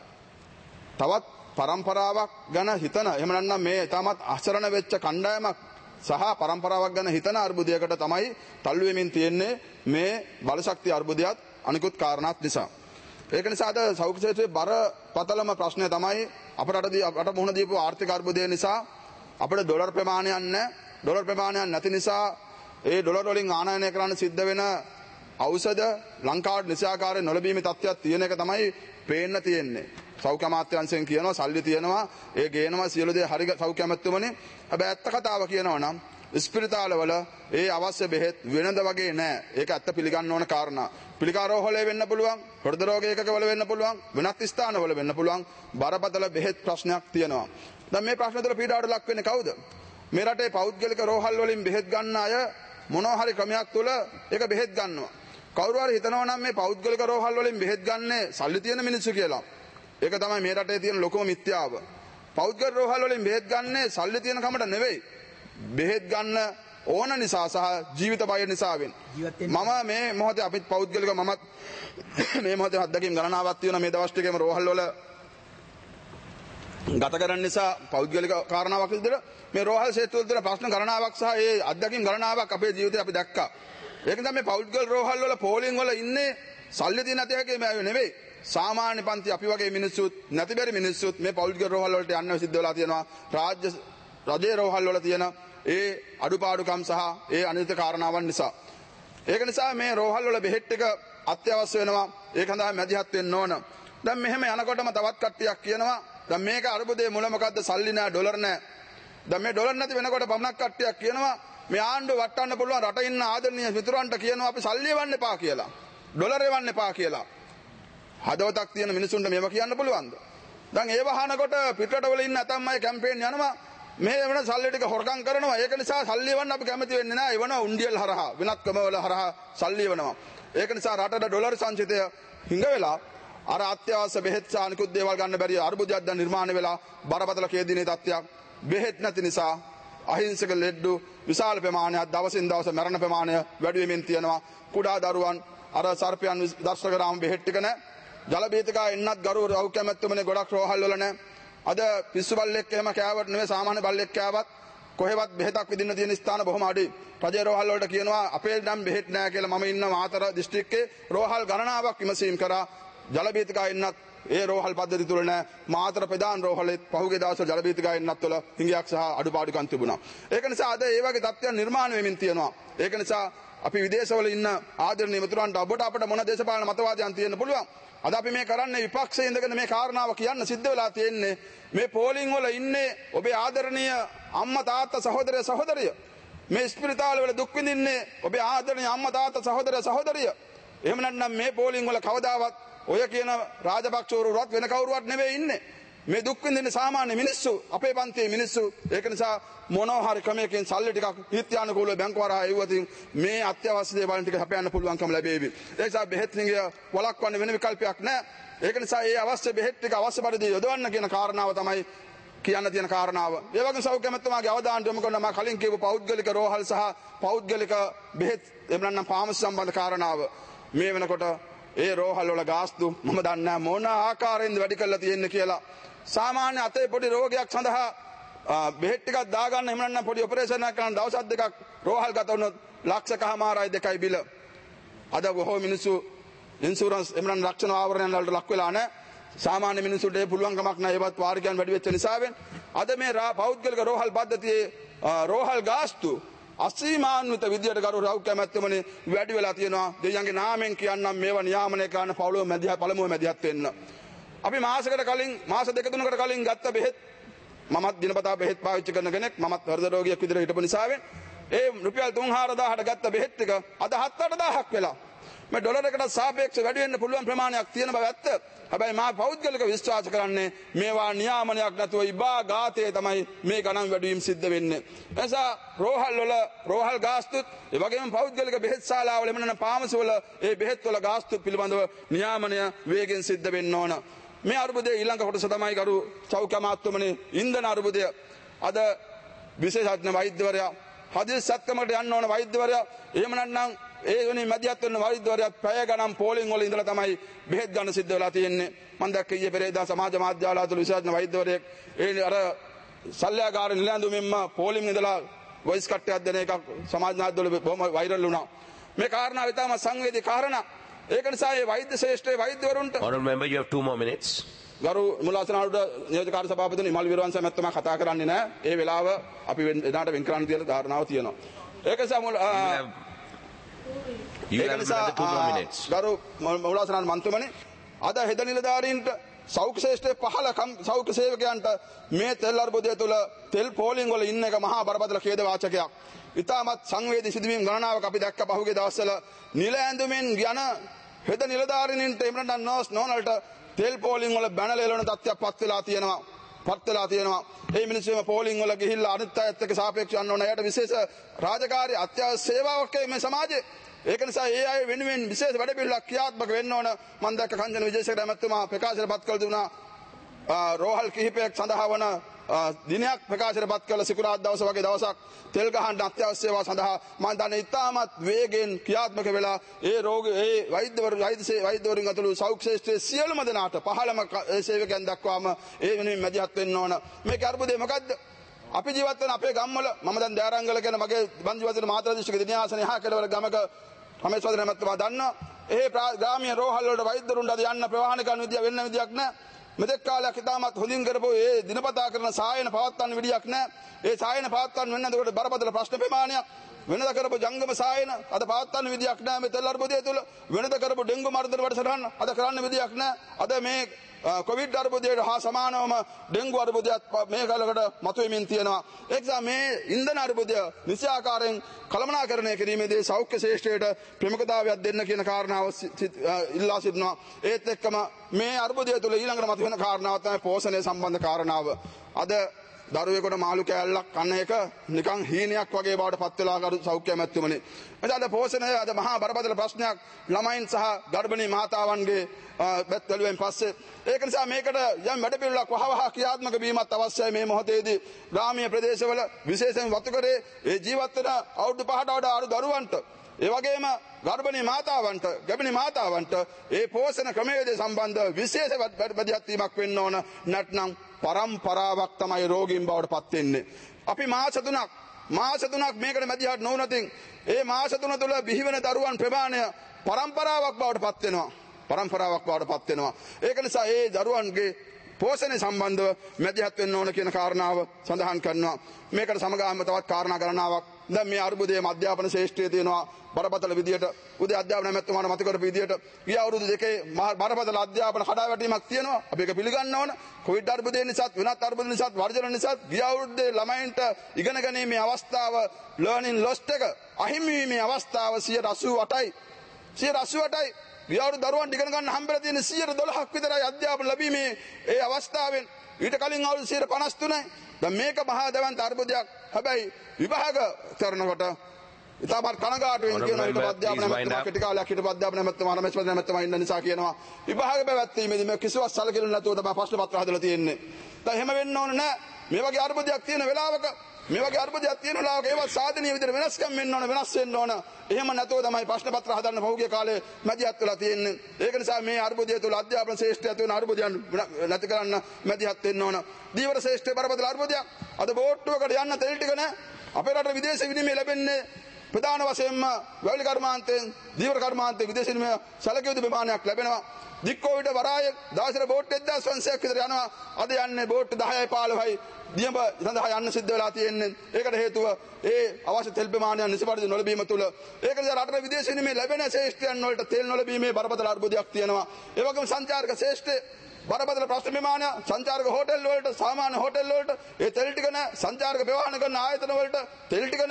තවත් પરම්පරාවක් ගැන හිතන එහෙම නැත්නම් මේ තාමත් අසරණ වෙච්ච කණ්ඩායමක් සහ પરම්පරාවක් ගැන හිතන අර්බුදයකට තමයි තල්ලු වෙමින් තියෙන්නේ මේ බලශක්ති අර්බුදයත් අනිකුත් කාරණාත් නිසා. ඒක නිසා අද සෞඛ්‍ය ක්ෂේත්‍රයේ බරපතලම ප්‍රශ්නය තමයි අපට මුහුණ දීපු ආර්ථික අර්බුදය නිසා අපිට ඩොලර් ප්‍රමාණයක් නැහැ. ඩොලර් ප්‍රමාණයක් නැති නිසා ඒ ඩොලර් වලින් ආනයනය කරන්න සිද්ධ වෙන ඖෂධ ලංකාවට නිසාකාරයෙන් නොලැබීමේ තත්ත්වයක් තියෙන එක තමයි පේන්න තියෙන්නේ. සෞඛ්‍ය අමාත්‍යාංශයෙන් කියනවා සල්ලි තියෙනවා, ඒ ගේනවා සියලු දේ හරි සෞඛ්‍ය අමාත්‍යතුමනි. හැබැයි ඇත්ත කතාව කියනවා නම් ස්පිරිතාලවල ඒ අවශ්‍ය බෙහෙත් වෙනද වගේ නෑ. ඒක ඇත්ත පිළිගන්න ඕන කාරණා. පිළිකා රෝහලේ වෙන්න පුළුවන්, හෘද රෝග ඒකකවල වෙන්න පුළුවන්, වෙනත් ස්ථානවල වෙන්න පුළුවන්. බරපතල බෙහෙත් ප්‍රශ්නයක් තියෙනවා. දැන් මේ ප්‍රශ්න වල පීඩාවට ලක් වෙන්නේ කවුද? මේ රටේ පෞද්ගලික රෝහල් වලින් බෙහෙත් ගන්න අය මොනවා හරි ක්‍රමයක් තුල ඒක බෙහෙත් ගන්නවා. කවුරු හරි හිතනවා නම් මේ පෞද්ගලික රෝහල් වලින් බෙහෙත් ගන්නේ සල්ලි තියෙන මිනිස්සු කියලා. ඒක තමයි මේ රටේ තියෙන ලොකුම මිත්‍යාව. පෞද්ගලික රෝහල් වලින් බෙහෙත් ගන්නේ සල්ලි තියෙන කමට නෙවෙයි. බෙහෙත් ගන්න ඕන නිසා සහ ජීවිත බය නිසාවෙන්. මම මේ මොහොතේ අපිත් පෞද්ගලික මමත් මේ මොහොතේ අත්දැකීම් ගණනාවක් තියෙන මේ දවස් ටිකේම රෝහල් වල ගත කරන නිසා පෞද්ගලික කාරණාවක් විදිහට මේ රෝහල් ක්ෂේත්‍රවල තියෙන ප්‍රශ්න ගණනාවක් සහ ඒ අත්දැකීම් ගණනාවක් අපේ ජීවිතේ අපි දැක්කා. ඒක නිසා මේ පෞද්ගලික රෝහල් වල පෝලිං වල ඉන්නේ සල්ලි තියෙන නැති හැකේ නෙවෙයි. සාමාන්‍ය පන්ති අපි වගේ මිනිස්සුත් නැති බැරි මිනිස්සුත් මේ පෞද්ගලික රෝහල් වලට යන්න සිද්ධ වෙලා තියෙනවා. රජයේ රෝහල් වල තියෙන ඒ අඩුපාඩුකම් සහ ඒ අනිත් කාරණාවන් නිසා. ඒක නිසා මේ රෝහල් වල බෙහෙත් ටික අත්‍යවශ්‍ය වෙනවා. ඒක සඳහා මැදිහත් වෙන්න ඕන. දැන් මෙහෙම යනකොටම තවත් කට්ටියක් කියනවා දැන් මේක අර්බුදයේ මුල මොකද්ද? සල්ලි නෑ, ඩොලර් නෑ. දැන් මේ ඩොලර් නැති වෙනකොට පමණක් කට්ටියක් කියනවා මේ ආණ්ඩුව වටන්න පුළුවන් රට ඉන්න ආදරණීය මිතුරන්ට කියනවා අපි සල්ලි එවන්න එපා කියලා. ඩොලර් එවන්න එපා කියලා. හදවතක් තියෙන මිනිසුන්ට මේව කියන්න පුළුවන්ද? දැන් ඒ වහනකොට පිටරටවල ඉන්න ඇතම් අය කැම්පේන් යනවා මේ වෙන සල්ලි ටික හොරකම් කරනවා. ඒක නිසා සල්ලි එවන්න අපි කැමති වෙන්නේ නැහැ. එවන උණ්ඩියල් හරහා වෙනත් ක්‍රමවල හරහා සල්ලි එවනවා. ඒක නිසා රටට ඩොලර් සංචිතය හිඟ වෙලා අර අත්‍යවශ්‍ය බෙහෙත් සහ අනිකුත් දේවල් ගන්න බැරි අර්බුදයක් දැන් නිර්මාණය වෙලා බරපතල කේන්ද්‍රීය තත්ත්වයක්. බෙහෙත් නැති නිසා අහිංසක ලෙඩ්ඩු විශාල ප්‍රමාණයක් දවසින් දවස මරණ ප්‍රමාණය වැඩි වෙමින් තියෙනවා. කුඩා දරුවන් අර සර්පයන් දශක ග්‍රාම් බෙහෙත් ටික නැහැ. ජල බීතිකා එන්නත් ගරු සෞඛ්‍ය අමාත්‍යතුමනේ ගොඩක් රෝහල් වල නැහැ. අද පිස්සු බල්ලෙක් එහෙම කෑවට නෙවෙයි සාමාන්‍ය බල්ලෙක් කෑවත් කොහෙවත් බෙහෙතක් විදින්න තියෙන ස්ථාන බොහොම අඩුයි. රජයේ රෝහල් වලට කියනවා අපේ නම් බෙහෙත් නැහැ කියලා. මම ඉන්න මාතර දිස්ත්‍රික්කේ රෝහල් ගණනාවක් විමසීම් කරා. ජල බීතිකා එන්නත් ඒ රෝහල් පද්ධතිය තුල නැහැ. මාතර ප්‍රධාන රෝහලෙත් පහුගිය දවස්වල ජල බීතිකා එන්නත් වල හිඟයක් සහ අඩුපාඩුකම් තිබුණා. ඒක නිසා අද ඒ වගේ තත්ත්වයන් නිර්මාණය වෙමින් තියෙනවා. ඒක නිසා අපි විදේශවල ඉන්න ආදරණීය මිතුරන්ට අපට මොන දේශපාලන මතවාදයන් තියෙන්න පුළුවන්. අද අපි මේ කරන්නේ විපක්ෂයේ ඉඳගෙන මේ කාරණාව කියන්න සිද්ධ වෙලා තියෙන්නේ මේ පෝලිං වල ඉන්නේ ඔබේ ආදරණීය අම්මා තාත්තා සහෝදරය සහෝදරිය. මේ ස්පිරිතාල වල දුක් විඳින්නේ ඔබේ ආදරණීය අම්මා තාත්තා සහෝදරය සහෝදරිය. එහෙම නැත්නම් මේ පෝලිං වල කවදාවත් ඔය කියන රාජපක්ෂවරුවත් වෙන කවුරුවත් නෙවෙයි ඉන්නේ. මේ දුක් විඳින සාමාන්‍ය මිනිස්සු අපේ පන්තියේ මිනිස්සු ඒක නිසා මොනවා හරි ක්‍රමයකින් සල්ලි ටිකක් හිත්‍යානුකූලව බැංකුව හරහා එවුවතින් මේ අත්‍යවශ්‍ය දේවල් ටික හැපයන්න පුළුවන්කම ලැබෙවි. ඒ නිසා බෙහෙත් නිගය වළක්වන්න වෙන විකල්පයක් නැහැ. ඒක නිසා මේ අවශ්‍ය බෙහෙත් ටික අවශ්‍ය පරිදි යොදවන්න කියන කාරණාව තමයි කියන්න තියෙන කාරණාව. ඒ වගේම සෞඛ්‍ය අමාත්‍යතුමාගේ අවධානය යොමු කරන මම කලින් කියපු පෞද්ගලික රෝහල් සහ පෞද්ගලික බෙහෙත් එහෙම නැත්නම් ෆාමසි සම්බන්ධ කාරණාව මේ වෙනකොට ඒ රෝහල් වල ගාස්තු මම දන්නේ නැහැ මොන ආකාරයෙන්ද වැඩි කරලා තියෙන්නේ කියලා. සාමාන්‍ය අතේ පොඩි රෝගයක් සඳහා බෙහෙත් ටිකක් දාගන්න එහෙම නැත්නම් පොඩි ඔපරේෂන් එකක් කරන දවස් දෙකක් රෝහල් ගත වුණොත් ලක්ෂකමාරයි 2යි බිල. අද බොහෝ මිනිස්සු ඉන්ෂුරන්ස් එහෙම නැත්නම් රක්ෂණ ආවරණයන් වලට ලක් වෙලා නැහැ. සාමාන්‍ය මිනිසුන්ට ඒ පුළුවන් කමක් නැහැ. ඒවත් වාරිකයන් වැඩි වෙච්ච නිසාවෙන් අද මේ පෞද්ගලික රෝහල් පද්ධතියේ රෝහල් ගාස්තු අසීමාන්විත විදියට ගරු සෞඛ්‍ය අමාත්‍යතුමනි වැඩි වෙලා තියෙනවා. දෙවියන්ගේ නාමයෙන් කියන්නම් මේවා නියාමනය කරන පළමුව මැදිහත් වෙන්න. අපි මාසෙකට කලින් මාස 2-3කට කලින් ගත්ත බෙහෙත් මමත් දිනපතා බෙහෙත් පාවිච්චි කරන කෙනෙක්. මමත් හෘද රෝගියෙක් විදිහට හිටපු නිසාවෙන් ඒ රුපියල් 3-4000ට ගත්ත බෙහෙත් ටික අද 7-8000ක් වෙලා. මේ ඩොලරයකට සාපේක්ෂව වැඩි වෙන්න පුළුවන් ප්‍රමාණයක් තියෙන බව ඇත්ත. හැබැයි මා පෞද්ගලික විශ්වාස කරන්නේ මේවා නියාමනයක් නැතුව ඉබා ගාතේ තමයි මේ ගණන් වැඩිවීම සිද්ධ වෙන්නේ. එනිසා රෝහල් වල රෝහල් ගාස්තුත් ඒ වගේම පෞද්ගලික බෙහෙත් ශාලාවල එමෙන්න ෆාමසි වල ඒ බෙහෙත් වල ගාස්තු පිළිබඳව නියාමනය වේගෙන් සිද්ධ වෙන්න ඕන. මේ අර්බුදයේ ඊළඟ කොටස තමයි ගරු සෞඛ්‍ය අමාත්‍යතුමනි ඉන්ධන අර්බුදය. අද විශේෂඥ වෛද්‍යවරයා හදිසි සත්කමකට යන්න ඕන වෛද්‍යවරයා එහෙම නැත්නම් ඒ වෙනින් මැදිහත් වෙන වෛද්‍යවරයා පැය ගණන් පෝලිං වල ඉඳලා තමයි බෙහෙත් ගන්න සිද්ධ වෙලා තියෙන්නේ. මම දැක්ක ඊයේ පෙරේදා සමාජ මාධ්‍යවල තුල විශේෂඥ වෛද්‍යවරයෙක් ඒ අර සල්යාගාර නිලැඳුමෙන්ම පෝලිං ඉඳලා වොයිස් කට්ටයක් දෙන එකක් සමාජ මාධ්‍යවල බොහොම වෛරල් වුණා. මේ කාරණාව ඉතාම සංවේදී කාරණා. ඒක නිසා මේ වෛද්‍ය ශ්‍රේෂ්ඨ වෛද්‍යවරුන්ට Honourable member, you have 2 more minutes. ගරු මුලාසනාරුද නියෝජ්‍ය කාර්ය සභාපතිතුමනි ඉමල් විරවංශ මැතිතුමා කතා කරන්නේ නැහැ. ඒ වෙලාව අපි එදාට වෙන් කරන්න තියෙන ධාරණාව තියෙනවා. ඒක නිසා You have another 2 more minutes. ගරු මුලාසනාරුද මන්ත්‍රමනි අද හෙද නිලධාරීන්ට සෞඛ්‍ය ශ්‍රේෂ්ඨ 15 සෞඛ්‍ය සේවකයන්ට මේ තෙල් අර්බුදය තුළ තෙල් පෝලිං වල ඉන්න එක මහා බරපතල ඛේද වාචකයක්. ඉතාමත් සංවේදී සිදුවීම් ගණනාවක් අපි දැක්ක පහුගිය දවස්වල නිල ඇඳුමින් යන හෙද නිලධාරීන්ට එහෙම නැත්නම් නර්ස් නෝනලට තෙල් පෝලිං වල බැනලා එළවන තත්ත්වයක් පත් වෙලා තියෙනවා. ඒ මිනිස්සුම පෝලිං වල ගිහිල්ලා අනිත් අයත් එක්ක සාපේක්ෂව යන්න ඕන. එයාට විශේෂ රාජකාරී අත්‍යවශ්‍ය සේවාවක් මේ සමාජයේ. ඒක නිසා ඒ අය වෙනුවෙන් විශේෂ වැඩ පිළිවෙලක් ක්‍රියාත්මක වෙන්න ඕන. මම දැක්ක කංජන විජේසේකර මැතිතුමා ප්‍රකාශයට පත් කළ දුනා රෝහල් කිහිපයක් සඳහා වන දිනයක් ප්‍රකාශයට පත් කළ සිකුරාදා දවස වගේ දවසක් තෙල් ගහන්න අත්‍යවශ්‍ය සේවා සඳහා මම දන්නේ ඉතාමත් වේගෙන් ක්‍රියාත්මක වෙලා ඒ වෛද්‍යවරුන් අතුළු සෞඛ්‍ය ශ්‍රේෂ්ඨ සියලුම දෙනාට 15 සේවකයන් දක්වාම ඒ වෙනුවෙන් මැදිහත් වෙන්න ඕන. මේක අර්බුදේ මොකද්ද? අපි ජීවත් වෙන අපේ ගම්වල මම දැන් දයාරංගල කියන මගේ බන්දි වදින මාතර දිස්ත්‍රික්ක දිනියාසන එහා කෙළවර ගමක රමේශ් වදින මැතිතුමා දන්නවා. ඒ ග්‍රාමීය රෝහල් වලට වෛද්‍යවරුන්ට අද යන්න ප්‍රවාහන කරන විදිය වෙන්න විදියක් නැහැ. මෙතෙක් කාලයක් ඉතාමත් හොඳින් කරපු ඒ දිනපතා කරන සායන පවත්වන්න විදියක් නැහැ. ඒ සායන පවත්වන්න වෙන්න එතකොට බරපතල ප්‍රශ්න ප්‍රමාණයක්. වෙනද කරපු ජංගම සායන අද පවත්වන්න විදියක් නැහැ. මේ තෙල් අර්බුදය තුල වෙනද කරපු ඩෙන්ගු මර්ධන වැඩසටහන අද කරන්න විදියක් නැහැ. අද මේ කොවිඩ් අර්බුදයට හා සමානවම ඩෙන්ගු අර්බුදයක් මේ කාලයකට මතුවෙමින් තියෙනවා. ඒ නිසා මේ ඉන්ධන අර්බුදය නිසියාකාරයෙන් කළමනාකරණය කිරීමේදී සෞඛ්‍ය ශ්‍රේෂ්ඨයට ප්‍රමුඛතාවයක් දෙන්න කියන කාරණාව ඉල්ලා සිටිනවා. ඒත් එක්කම මේ අර්බුදය තුළ ඊළඟට මතුවෙන කාරණාව තමයි පෝෂණය සම්බන්ධ කාරණාව. අද දරුවෙකුට මාළු කෑල්ලක් කන්න එක නිකන් හීනයක් වගේ බවට පත් වෙලා ගරු සෞඛ්‍ය අමාත්‍යතුමනි. එතකොට පෝෂණය අද මහා බරපතල ප්‍රශ්නයක් ළමයින් සහ ගර්භණී මාතාවන්ගේ බැත්වලුවෙන් පස්සේ. ඒක නිසා මේකට යම් වැඩ පිළිවෙලක් වහවහ ක්‍රියාත්මක වීමත් අවශ්‍යයි. මේ මොහොතේදී ග්‍රාමීය ප්‍රදේශවල විශේෂයෙන් වතුකරේ ඒ ජීවත් වෙන අවුරුදු 5ට වඩා අඩු දරුවන්ට ඒ වගේම ගර්භණී මාතාවන්ට ගැබිණී මාතාවන්ට ඒ පෝෂණ ක්‍රමවේදය සම්බන්ධ විශේෂ මැදිහත් වීමක් වෙන්න ඕන. නැත්නම් පරම්පරාවක් තමයි රෝගීන් බවට පත් වෙන්නේ. අපි මාස 3ක් මේකට මැදිහත් නොවුනතින් ඒ මාස 3 තුළ බිහිවෙන දරුවන් ප්‍රමාණය පරම්පරාවක් බවට පත් වෙනවා. ඒක නිසා ඒ දරුවන්ගේ පෝෂණය සම්බන්ධව මැදිහත් වෙන්න ඕන කියන කාරණාව සඳහන් කරනවා. මේකට සමගාමීව තවත් කාරණා ගණනාවක් දැන් මේ අර්බුදයේ අධ්‍යාපන ශේෂ්ත්‍රයේ තියෙනවා බරපතල විදියට උදේ අධ්‍යාපන මැතිතුමාට මත කරපු විදියට ගිය අවුරුදු දෙකේ බරපතල අධ්‍යාපන කඩාවැටීමක් තියෙනවා. අපි ඒක පිළිගන්න ඕන. කොවිඩ් අර්බුදය නිසාත් වෙනත් අර්බුද නිසාත් වර්ජන නිසාත් ගිය අවුරුද්දේ ළමයින්ට ඉගෙන ගැනීමේ අවස්ථාව ලර්නින් ලොස්ට් එක අහිමි වීමේ අවස්ථාව 88යි. ගිය අවුරුදු දරුවන්ට ඉගෙන ගන්න හම්බෙලා තියෙන 112ක් විතරයි අධ්‍යාපන ලැබීමේ ඒ අවස්ථාවෙන් ඊට කලින් අවුරුදු 153යි. දැන් මේක මහා දැවන්ත අර්බුදයක්. හැබැයි විභාග කරනකොට ඉතාමත් කනගාටු වෙන කියන ඊට අධ්‍යාපන මැතිතුමා කෙටි කාලයක් හිටපු අධ්‍යාපන මැතිතුමා රමේෂ් පන්දන මැතිතුමා ඉන්න නිසා කියනවා විභාග පැවැත්වීමේදී මේ කිසිවක් සැලකිලි නැතුව තමයි ප්‍රශ්න පත්‍ර හදලා තියෙන්නේ. දැන් එහෙම වෙන්න ඕන නෑ. මේ වගේ අර්බුදයක් තියෙන වෙලාවක ඒවත් සාධනීය විදිහට වෙනස්කම් වෙන්න ඕන වෙනස් වෙන්න ඕන. එහෙම නැතුව තමයි ප්‍රශ්න පත්‍ර හදන්න පහුගිය කාලේ මැදිහත් වෙලා තියෙන්නේ. ඒක නිසා මේ අර්බුදය තුළ අධ්‍යාපන ශ්‍රේෂ්ඨය තුළ අර්බුදයන් නැති කරන්න මැදිහත් වෙන්න ඕන. දීවර ශ්‍රේෂ්ඨය බරපතල අර්බුදයක්. අද බෝට්ටුවකට යන්න තෙල් ටික නැහැ. අපේ රටේ විදේශ විනිමය ලැබෙන්නේ ප්‍රධාන වශයෙන්ම වැවලි කර්මාන්තයෙන් දීවර කර්මාන්තයෙන් විදේශ විනිමය සැලකිය යුතු ප්‍රමාණයක් ලැබෙනවා. දික්කෝවිඩ වරාය දවසට බෝට් 1500ක් විතර යනවා. අද යන්නේ බෝට් 10යි 15යි දියඹ සඳහා යන්න සිද්ධ වෙලා තියෙන්නේ. ඒකට හේතුව ඒ අවශ්‍ය තෙල් ප්‍රමාණය නිසි නොලැබීම තුළ. ඒක නිසා රටේ විදේශ විනිමය ලැබෙන ශ්‍රේෂ්ඨයන් වලට තෙල් නොලැබීමේ බරපතල අර්බුදයක් තියෙනවා. ඒ වගේම සංචාරක ශ්‍රේෂ්ඨ බරපතල ප්‍රශ්න ප්‍රමාණය සංචාරක හෝටල් වලට සාමාන්‍ය හෝටල් වලට ඒ තෙල් ටික නැහැ. සංචාරක ප්‍රවාහන කරන ආයතන වලට තෙල් ටික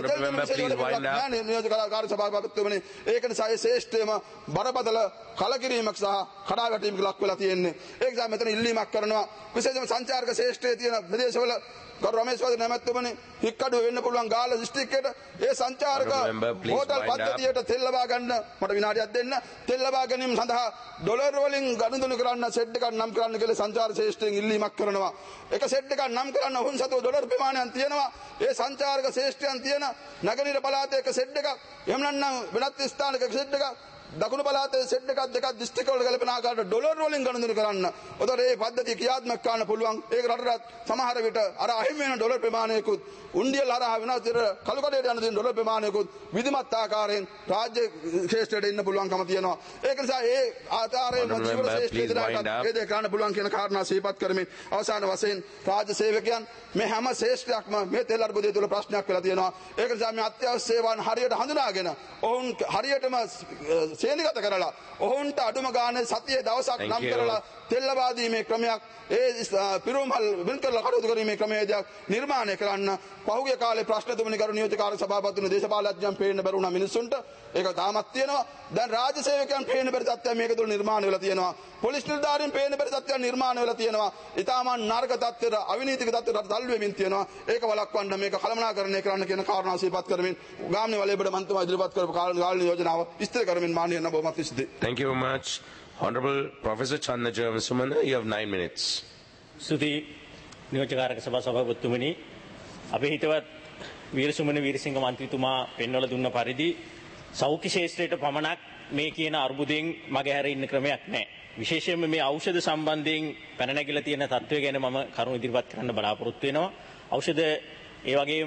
නැහැ. නියෝජක කාර්ය සභාපතිතුමනි ඒක නිසා ඒ ශ්‍රේෂ්ඨයම බරපතල කලකිරීමක් සහ කඩාවැටීමක් ලක් වෙලා තියෙන්නේ. ඒ නිසා මෙතන ඉල්ලීමක් කරනවා විශේෂයෙන්ම සංචාරක ශ්‍රේෂ්ඨයේ තියෙන ප්‍රදේශවල ගරු රමේෂ් පන්දන නැමැතුමනි හික්කඩුව වෙන්න පුළුවන් ගාල්ල දිස්ත්‍රික්කයට ඒ සංචාරක හෝටල් පද්ධතියට තෙල් ලබා ගන්න මට විනාඩියක් දෙන්න. තෙල් ලබා ගැනීම සඳහා ඩොලර් වලින් ගනුදෙනු කරන්න සෙට් එකක් නම් කරන්න කියලා සංචාර ශ්‍රේෂ්ඨයෙන් ඉල්ලීමක් කරනවා. එක සෙට් එකක් නම් කරන්න ඔවුන් සතුව ඩොලර් ප්‍රමාණයක් තියෙනවා. ඒ සංචාරක ශ්‍රේෂ්ඨයන් තියෙන නැගෙනහිර පළාතේ එක සෙට් එකක් එහෙම නැත්නම් වෙනත් ස්ථානයක එක සෙට් එකක් දකුණු පළාතේ සෙට් එකක් දෙකක් දිස්ත්‍රික්ක වල ගලපන ආකාරයට ඩොලර් වලින් ගණන් කරන්න. උදේ මේ පද්ධතිය ක්‍රියාත්මක කරන්න පුළුවන්. ඒක රටට සමහර විට අර අහිමි වෙන ඩොලර් ප්‍රමාණයකුත් උණ්ඩියල් හරහා වෙනස් කළු කඩේට යන දෙන ඩොලර් ප්‍රමාණයකුත් විධිමත් ආකාරයෙන් රාජ්‍ය ශ්‍රේෂ්ඨයට ඉන්න පුළුවන්කම තියෙනවා. ඒක නිසා ඒ ආකාරයෙන් ජීවන ශ්‍රේෂ්ඨයට ඒ දෙක කරන්න පුළුවන් කියන කාරණා සිහිපත් කරමින් අවසාන වශයෙන් රාජ්‍ය සේවකයන් මේ හැම ශ්‍රේෂ්ඨයක්ම මේ තෙල් අර්බුදය තුළ ප්‍රශ්නයක් වෙලා තියෙනවා. ඒක නිසා මේ අත්‍යවශ්‍ය සේවාන් හරියට හඳුනාගෙන ඔවුන් හරියටම සේනිගත කරලා ඔවුන්ට අඩුම ගානේ සතියේ දවසක් නම් කරලා තෙල් ලබා දීමේ ක්‍රමයක් ඒ පිරුම්හල් වෙන් කරලා කටයුතු කිරීමේ ක්‍රමයක් නිර්මාණය කරන්න. පහුගිය කාලේ ප්‍රශ්න තුමනි කරු නියෝජ්‍ය කාර්ය සභාපතිතුමනි දේශපාලඥයන් පේන්න බැරුණා මිනිස්සුන්ට. ඒක තාමත් තියෙනවා. දැන් රාජ්‍ය සේවකයන් පේන්න බැරි තත්ත්වයක් මේක තුළ නිර්මාණය වෙලා තියෙනවා. පොලිස් නිලධාරීන් පේන්න බැරි තත්ත්වයක් නිර්මාණය වෙලා තියෙනවා. ඊටාම නරක තත්ත්වයට අවිනීතික තත්ත්වයට තල්ලු වෙමින් තියෙනවා. ඒක වළක්වන්න මේක කළමනාකරණය කරන්න කියන කාරණා සිහිපත් කරමින් ගාමිණී වලේබඩ මන්ත්‍රීතුමා ඉදිරිපත් කරපු කාලනි යෝජනාව විස්තර කරමින් මානනීය බොහොමත් ස්තුතියි. Thank you very much. Honorable Professor Channa Sumana, you have 9 minutes. ස්තුති නියෝජ්‍යකාරක සභාපතිතුමනි, අපේ හිතවත් වීරසුමන වීරසිංහ මන්ත්‍රීතුමා පෙන්වලා දුන්න පරිදි සෞඛ්‍ය ශාස්ත්‍රයට පමණක් මේ කියන අර්බුදයෙන් මගහැර ඉන්න ක්‍රමයක් නැහැ. විශේෂයෙන්ම මේ ඖෂධ සම්බන්ධයෙන් පැන නැගිලා තියෙන තත්ත්වය ගැන මම කරුණු ඉදිරිපත් කරන්න බලාපොරොත්තු වෙනවා. ඖෂධ ඒ වගේම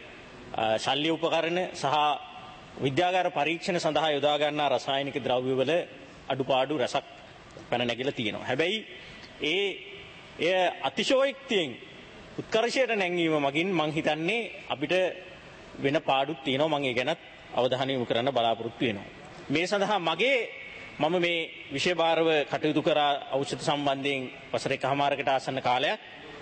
ශල්‍ය උපකරණ සහ විද්‍යාගාර පරීක්ෂණ සඳහා යොදා ගන්නා රසායනික ද්‍රව්‍යවල අඩුපාඩු රසක් පැන නැගිලා තියෙනවා. හැබැයි එය අතිශෝක්තියෙන් උත්කර්ෂයට නැංවීම මගින් මං හිතන්නේ අපිට වෙන පාඩුත් තියෙනවා. මම ඒ ගැනත් අවධානය යොමු කරන්න බලාපොරොත්තු වෙනවා. මේ සඳහා මම මේ විෂය භාරව කටයුතු කරා ඖෂධ සම්බන්ධයෙන් වසර එකමාරකට ආසන්න කාලයක්.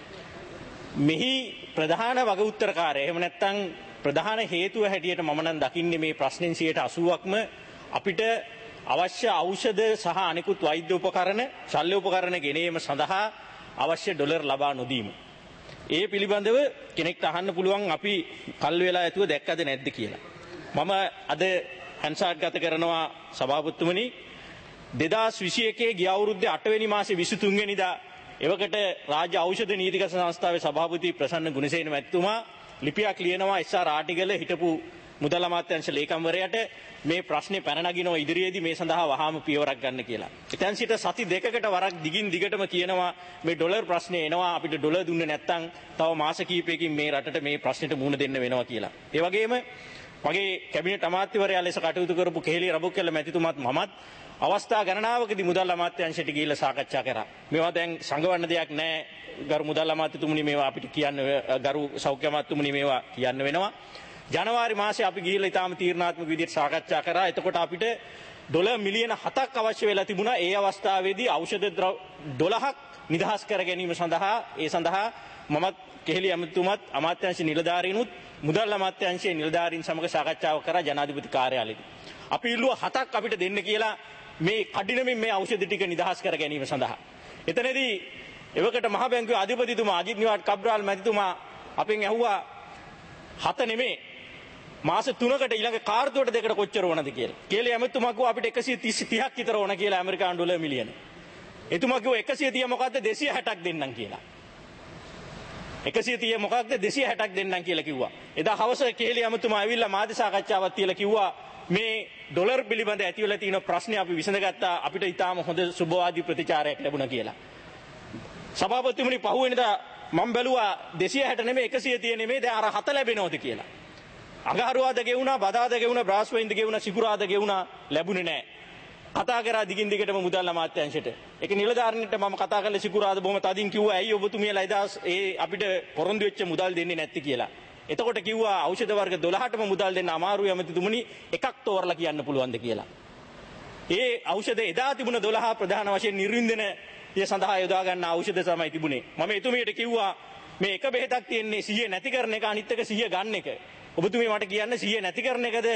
මෙහි ප්‍රධාන වග උත්තරකාරය එහෙම නැත්නම් ප්‍රධාන හේතුව හැටියට මම නම් දකින්නේ මේ ප්‍රශ්නෙන් 80%ක්ම අපිට අවශ්‍ය ඖෂධ සහ අනෙකුත් වෛද්‍ය උපකරණ, ශල්‍ය උපකරණ ගෙනීම සඳහා අවශ්‍ය ඩොලර් ලබා නොදීම. ඒ පිළිබඳව කෙනෙක්ට අහන්න පුළුවන් අපි කල් වෙලා ඇතුව දැක්කද නැද්ද කියලා. මම අද හන්සාත් ගත කරනවා සභාපතිතුමනි 2021 ගිය අවුරුද්දේ 8 වෙනි මාසේ 23 වෙනිදා එවකට රාජ්‍ය ඖෂධ නීතිගත සංස්ථාවේ සභාපති ප්‍රසන්න ගුණසේන මැතිතුමා ලිපියක් ලියනවා SR ආටිගල හිටපු මුදල් අමාත්‍යාංශ ලේකම්වරයාට මේ ප්‍රශ්නේ පැන නගිනවා ඉදිරියේදී මේ සඳහා වහාම පියවරක් ගන්න කියලා. එතෙන් සිට සති දෙකකට වරක් දිගින් දිගටම කියනවා මේ ඩොලර් ප්‍රශ්නේ එනවා අපිට ඩොලර් දුන්නේ නැත්නම් තව මාස කිහිපයකින් මේ රටට මේ ප්‍රශ්නෙට මුහුණ දෙන්න වෙනවා කියලා. ඒ වගේම මගේ කැබිනට් අමාත්‍යවරයා ලෙස කටයුතු කරපු කෙහෙලි රබුක්කෙල්ල මැතිතුමාත් මමත් අවස්ථා ගණනාවකදී මුදල් අමාත්‍යාංශයට ගිහිල්ලා සාකච්ඡා කරා. මේවා දැන් සංගවන්න දෙයක් නැහැ. ගරු මුදල් අමාත්‍යතුමනි මේවා අපිට කියන්න, ගරු සෞඛ්‍ය අමාත්‍යතුමනි මේවා කියන්න වෙනවා. ජනවාරි මාසේ අපි ගිහිල්ලා ඊටාම තීරණාත්මක විදිහට සාකච්ඡා කරා. එතකොට අපිට ඩොලර් මිලියන 7ක් අවශ්‍ය වෙලා තිබුණා. ඒ අවස්ථාවේදී ඖෂධ 12ක් නිදහස් කර ගැනීම සඳහා මම කෙහෙලි අමාත්‍යතුමත් අමාත්‍යාංශ නිලධාරීනුත් මුදල් අමාත්‍යාංශයේ නිලධාරීන් සමග සාකච්ඡාවක් කරා ජනාධිපති කාර්යාලයේදී. අපි ඉල්ලුවා 7ක් අපිට දෙන්න කියලා මේ කඩිනමින් මේ ඖෂධ ටික නිදහස් කර ගැනීම සඳහා. එතනදී එවකට මහ බැංකුවේ අධිපතිතුමා අජිත් නිවාඩ් කබ්‍රාල් මැතිතුමා අපෙන් ඇහුවා 7 නෙමේ මාස 3කට ඊළඟ කාර්තුවට දෙකට කොච්චර ඕනද කියලා. කියලා ඇමතුමා කිව්වා අපිට 130ක් විතර ඕන කියලා ඇමරිකානු ඩොලර් මිලියන. එතුමා කිව්වා 130 මොකද්ද 260ක් දෙන්නම් කියලා. 130 මොකක්ද 260ක් දෙන්නම් කියලා කිව්වා. එදා හවස කේලි ඇමතුමා ඇවිල්ලා මාධ්‍ය සාකච්ඡාවක් තියලා කිව්වා මේ ඩොලර් පිළිබඳ ඇති වෙලා තියෙන ප්‍රශ්නේ අපි විසඳගත්තා අපිට ඊටාම හොඳ සුබවාදී ප්‍රතිචාරයක් ලැබුණා කියලා. සභාපතිතුමනි පහුවෙනිදා මම බැලුවා 260 නෙමෙයි 130 නෙමෙයි දැන් අර 7 ලැබෙනවද කියලා. අඟහරුවාද ගෙවුණා, බදාද ගෙවුණා, බ්‍රහස්පතින්ද ගෙවුණා, සිකුරාද ගෙවුණා ලැබුණේ නැහැ. කතා කරා දිගින් දිගටම මුදල් අමාත්‍යාංශයට. ඒක නිලධාරීන්ට මම කතා කරලා සිකුරාද බොහොම තදින් කිව්වා ඇයි ඔබතුමියලා එදා ඒ අපිට පොරොන්දු වෙච්ච මුදල් දෙන්නේ නැති කියලා. එතකොට කිව්වා ඖෂධ වර්ග 12ටම මුදල් දෙන්න අමාරුයි ඇමතිතුමනි එකක් තෝරලා කියන්න පුළුවන්ද කියලා. ඒ ඖෂධ එදා තිබුණ 12 ප්‍රධාන වශයෙන් නිර්වින්දනය සඳහා යොදා ගන්න ඖෂධ තමයි තිබුණේ. මම එතුමියට කිව්වා මේ එක බෙහෙතක් තියෙන්නේ 100 නැති කරන එක අනිත් එක 100 ගන්න එක. ඔබතුමිය මට කියන්න 100 නැති කරන එකද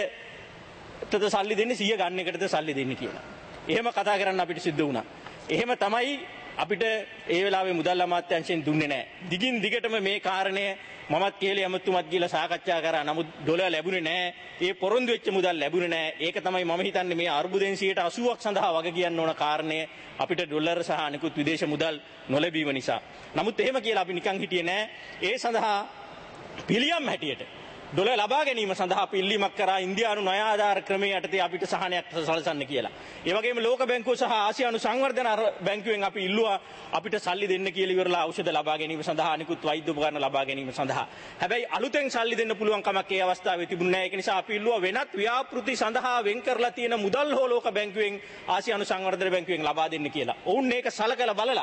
තද සල්ලි දෙන්නේ 100 ගන්න එකටද සල්ලි දෙන්නේ කියලා. එහෙම කතා කරන්න අපිට සිද්ධ වුණා. එහෙම තමයි අපිට ඒ වෙලාවේ මුදල් අමාත්‍යාංශයෙන් දුන්නේ නැහැ. දිගින් දිගටම මේ කාරණය මමත් කේලි ඇමතුමත් ගිහලා සාකච්ඡා කරා. නමුත් ඩොලර් ලැබුණේ නැහැ. ඒ පොරොන්දු වෙච්ච මුදල් ලැබුණේ නැහැ. ඒක තමයි මම හිතන්නේ මේ අර්බුදයෙන් 80%ක් සඳහා වග කියන්න ඕන කාරණය අපිට ඩොලර් සහ අනිකුත් විදේශ මුදල් නොලැබීම නිසා. නමුත් එහෙම කියලා අපි නිකන් හිටියේ නැහැ. ඒ සඳහා පිළියම් හැටියට ඩොලර් ලබා ගැනීම සඳහා අපි ඉල්ලීමක් කරා ඉන්දියානු ණය ආධාර ක්‍රමයේ යටතේ අපිට සහනයක් සලසන්න කියලා. ඒ වගේම ලෝක බැංකුව සහ ආසියානු සංවර්ධන බැංකුවෙන් අපි ඉල්ලුවා අපිට සල්ලි දෙන්න කියලා ඉවරලා ඖෂධ ලබා ගැනීම සඳහා අනිකුත් වෛද්‍ය උපකරණ ලබා ගැනීම සඳහා. හැබැයි අලුතෙන් සල්ලි දෙන්න පුළුවන් කමක් ඒ අවස්ථාවේ තිබුණේ නැහැ. ඒක නිසා අපි ඉල්ලුවා වෙනත් ව්‍යාපෘති සඳහා වෙන් කරලා තියෙන මුදල් හෝ ලෝක බැංකුවෙන් ආසියානු සංවර්ධන බැංකුවෙන් ලබා දෙන්න කියලා. ඔවුන් මේක සලකලා බලලා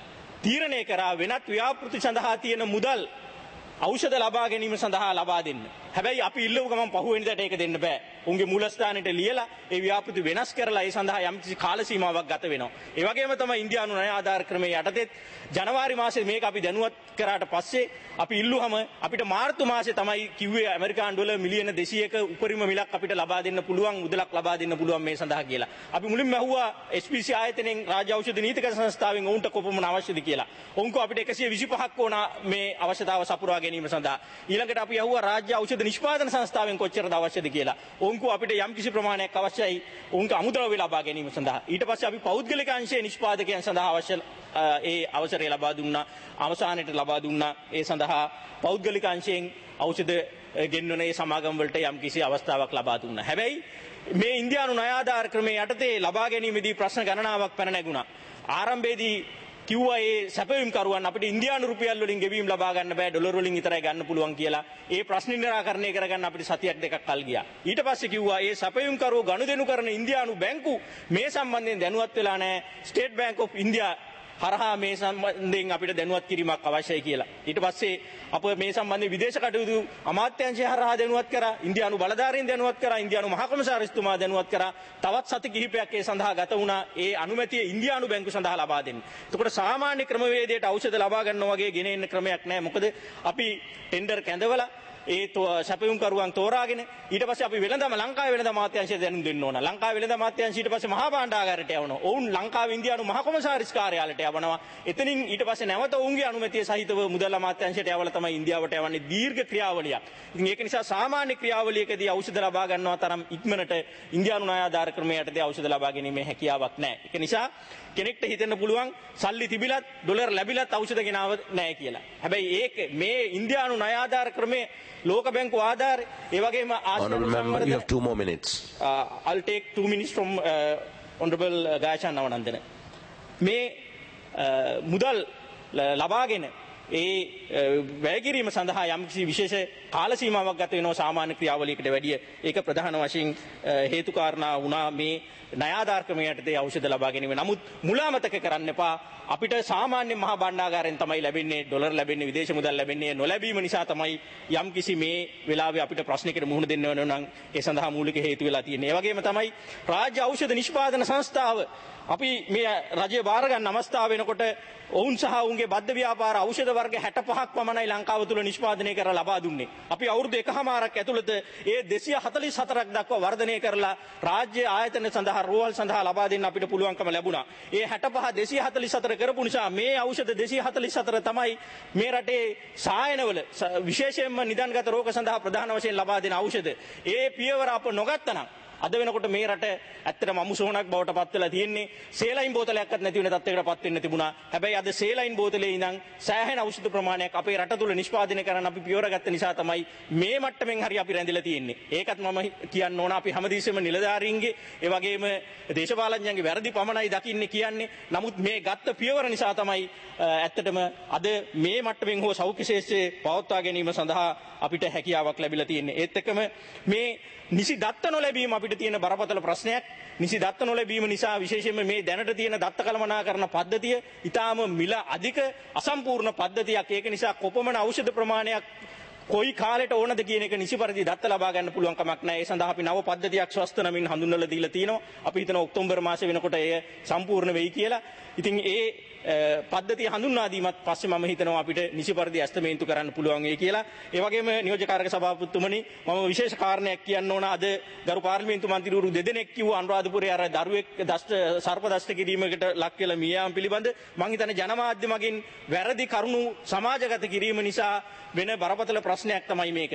තීරණය කරා වෙනත් ව්‍යාපෘති සඳහා තියෙන මුදල් ඖෂධ ලබා ගැනීම සඳහා ලබා දෙන්න. හැබැයි අපි ඉල්ලුව ගමන් පහුවෙනිදාට ඒක දෙන්න බෑ. උන්ගේ මූලස්ථානෙට ලියලා ඒ ව්‍යාපෘති වෙනස් කරලා ඒ සඳහා යම්කිසි කාල සීමාවක් ගත වෙනවා. ඒ වගේම තමයි ඉන්දියානු ණය ආධාර ක්‍රමයේ යටතේ ජනවාරි මාසයේ මේක අපි දැනුවත් කරාට පස්සේ අපි ඉල්ලුවම අපිට මාර්තු මාසයේ තමයි කිව්වේ ඇමරිකානු ඩොලර් මිලියන 200ක උපරිම මිලක් අපිට ලබා දෙන්න පුළුවන් මුදලක් ලබා දෙන්න පුළුවන් මේ සඳහා කියලා. අපි මුලින්ම අහුවා SPC ආයතනයෙන් රාජ්‍ය ඖෂධ නීතික සංස්ථාවෙන් ඔවුන්ට කොපමණ අවශ්‍යද කියලා. ඔවුන් කෝ අපිට 125ක් ඕන මේ අවශ්‍යතාව සපුරා ගැනීම සඳහා. ඊළඟට අපි අහුවා රාජ්‍ය ඖෂධ නිෂ්පාදන සංස්ථාවෙන් කොච්චරද අවශ්‍යද කියලා. ඔවුන් කෝ අපිට යම්කිසි ප්‍රමාණයක් අවශ්‍යයි ඔවුන්ට අමුද්‍රව්‍ය ලබා ගැනීම සඳහා. ඊට පස්සේ අපි පෞද්ගලික අංශයේ නිෂ්පාදකයන් සඳහා අවශ්‍ය ඒ අවසරය ලබා දුන්නා. අවසානයේ ලබා දුන්නා. ඒ සඳහා පෞද්ගලික අංශයෙන් ඖෂධ ගෙන්වන ඒ සමාගම් වලට යම්කිසි අවස්ථාවක් ලබා දුන්නා. හැබැයි මේ ඉන්දියානු ණය ආධාර ක්‍රමයේ යටතේ ලබා ගැනීමේදී ප්‍රශ්න ගණනාවක් පැන නැගුණා. ආරම්භයේදී කිව්වා ඒ සැපයුම් කරුවන් අපිට ඉන්දියානු රුපියල් වලින් ගෙවීම් ලබා ගන්න බෑ ඩොලර් වලින් විතරයි ගන්න පුළුවන් කියලා. ඒ ප්‍රශ්න නිරාකරණය කරගන්න අපිට සතියක් දෙකක් කල් ගියා. ඊට පස්සේ කිව්වා ඒ සැපයුම් කරුවෝ ගනුදෙනු කරන ඉන්දියානු බැංකු මේ සම්බන්ධයෙන් දැනුවත් වෙලා නැහැ. ස්ටේට් බැංක් ඔෆ් ඉන්දියා හරහා මේ සම්බන්ධයෙන් අපිට දැනුවත් කිරීමක් අවශ්‍යයි කියලා. ඊට පස්සේ අප මේ සම්බන්ධයෙන් විදේශ කටයුතු අමාත්‍යාංශය හරහා දැනුවත් කරා, ඉන්දියානු බලධාරීන් දැනුවත් කරා, ඉන්දියානු මහ කොමසාරිස්තුමා දැනුවත් කරා. තවත් සති කිහිපයක් ඒ සඳහා ගත වුණා. ඒ අනුමැතිය ඉන්දියානු බැංකු සඳහා ලබා දෙන්න. එතකොට සාමාන්‍ය ක්‍රමවේදයට ඖෂධ ලබා ගන්නවා වගේ ගෙන එන්න ක්‍රමයක් නැහැ. මොකද අපි ටෙන්ඩර් කැඳවලා ඒ සැපයුම් කරුවන් තෝරාගෙන ඊට පස්සේ අපි වෙළඳම ලංකාවේ වෙළඳ අමාත්‍යාංශයට දැනුම් දෙන්න ඕන. ලංකාවේ වෙළඳ අමාත්‍යාංශය ඊට පස්සේ මහා භාණ්ඩාගාරයට යවනවා. ඔවුන් ලංකාවේ ඉන්දියානු මහ කොමසාරිස් කාර්යාලයට යවනවා. එතනින් ඊට පස්සේ නැවත ඔවුන්ගේ අනුමැතිය සහිතව මුදල් අමාත්‍යාංශයට යවලා තමයි ඉන්දියාවට යවන්නේ. දීර්ඝ ක්‍රියාවලියක්. ඉතින් ඒක නිසා සාමාන්‍ය ක්‍රියාවලියකදී ඖෂධ ලබා ගන්නවා තරම් ඉක්මනට ඉන්දියානු ණය ආධාර ක්‍රමයේ යටතේ ඖෂධ ලබා ගැනීමේ හැකියාවක් නැහැ. ඒක නිසා කෙනෙක්ට හිතෙන්න පුළුවන් සල්ලි තිබිලත් ඩොලර් ලැබිලත් ඖෂධ ගෙනාව නැහැ කියලා. හැබැයි ඒක මේ ඉන්දියානු ණය ආධාර ක්‍රමයේ ලෝක බැංකුව ආධාර ඒ වගේම Honorable member, you have 2 more minutes. I'll take 2 minutes from Honorable Gayachan Nawanandana. මේ මුදල් ලබාගෙන ඒ වැය කිරීම සඳහා යම්කිසි විශේෂ කාල සීමාවක් ගත වෙනවා සාමාන්‍ය ක්‍රියාවලියකට වැඩිය. ඒක ප්‍රධාන වශයෙන් හේතු කාරණා වුණා මේ ණය ආධාර ක්‍රමයේ යටතේ ඖෂධ ලබා ගැනීම. නමුත් මුලාමතක කරන්න එපා. අපිට සාමාන්‍ය මහා භාණ්ඩාගාරයෙන් තමයි ලැබෙන්නේ ඩොලර් ලැබෙන්නේ විදේශ මුදල් ලැබෙන්නේ. නොලැබීම නිසා තමයි යම්කිසි මේ වෙලාවේ අපිට ප්‍රශ්නයකට මුහුණ දෙන්න වෙන නම් ඒ සඳහා මූලික හේතු වෙලා තියෙන්නේ. ඒ වගේම තමයි රාජ්‍ය ඖෂධ නිෂ්පාදන සංස්ථාව අපි මේ රජය බාර ගන්න අවස්ථාව වෙනකොට ඔවුන් සහ ඔවුන්ගේ බද්ධ ව්‍යාපාර ඖෂධ වර්ග 65ක් පමණයි ලංකාව තුළ නිෂ්පාදනය කරලා ලබා දුන්නේ. අපි අවුරුදු 1කමාරක් ඇතුළත ඒ 244ක් දක්වා වර්ධනය කරලා රාජ්‍ය ආයතන සඳහා රෝහල් සඳහා ලබා දෙන්න අපිට පුළුවන්කම ලැබුණා. ඒ 65 244 කරපු නිසා මේ ඖෂධ 244 තමයි මේ රටේ සායනවල විශේෂයෙන්ම නිදන්ගත රෝග සඳහා ප්‍රධාන වශයෙන් ලබා දෙන ඖෂධ. ඒ පියවර අප නොගත්තනම් අද වෙනකොට මේ රට ඇත්තටම අමුසෝනක් බවට පත් වෙලා තියෙන්නේ. සේලයින් බෝතලයක්වත් නැති වෙන තත්යකට පත් වෙන්න තිබුණා. හැබැයි අද සේලයින් බෝතලේ ඉඳන් සෑහෙන ඖෂධ ප්‍රමාණයක් අපේ රට තුල නිෂ්පාදනය කරන්න අපි පියවර ගත්ත නිසා තමයි මේ මට්ටමින් හරි අපි රැඳිලා තියෙන්නේ. ඒකත් මම කියන්න ඕන අපි හැමදෙස්සෙම නිලධාරීන්ගේ ඒ වගේම දේශපාලඥයන්ගේ වැරදි පමණයි දකින්නේ කියන්නේ. නමුත් මේ ගත්ත පියවර නිසා තමයි ඇත්තටම අද මේ මට්ටමින් හෝ සෞඛ්‍ය ශාස්ත්‍රයේ පවත්වා ගැනීම සඳහා අපිට හැකියාවක් ලැබිලා තියෙන්නේ. ඒත් එක්කම මේ නිසි දත්ත නොලැබීම අපිට තියෙන බරපතල ප්‍රශ්නයක්. නිසි දත්ත නොලැබීම නිසා විශේෂයෙන්ම මේ දැනට තියෙන දත්ත කළමනාකරණ පද්ධතිය ඊටාම මිල අධික අසම්පූර්ණ පද්ධතියක්. ඒක නිසා කොපමණ ඖෂධ ප්‍රමාණයක් කොයි කාලෙට ඕනද කියන එක නිසි පරිදි දත්ත ලබා ගන්න පුළුවන් කමක් නැහැ. ඒ සඳහා අපි නව පද්ධතියක් ස්වස්ත නමින් හඳුන්වලා දීලා තිනවා. අපි හිතන ඔක්තෝබර් මාසෙ වෙනකොට එය සම්පූර්ණ වෙයි කියලා. ඉතින් ඒ පද්ධතිය හඳුන්වා දීමත් පස්සේ මම හිතනවා අපිට නිසි පරිදි ඇස්තමේන්තු කරන්න පුළුවන් වෙයි කියලා. ඒ වගේම නියෝජ්‍යකාරක සභාපතිතුමනි මම විශේෂ කාරණයක් කියන්න ඕන. අද ගරු පාර්ලිමේන්තු මන්ත්‍රීවරු දෙදෙනෙක් කිව්වා අනුරාධපුරයේ අර දරුවෙක් සර්ප දෂ්ට කිරීමකට ලක් වෙලා මිය යාම පිළිබඳ මම හිතන්නේ ජනමාධ්‍ය මගින් වැරදි කරුණු සමාජගත කිරීම නිසා වෙන බරපතල ප්‍රශ්නයක් තමයි මේක.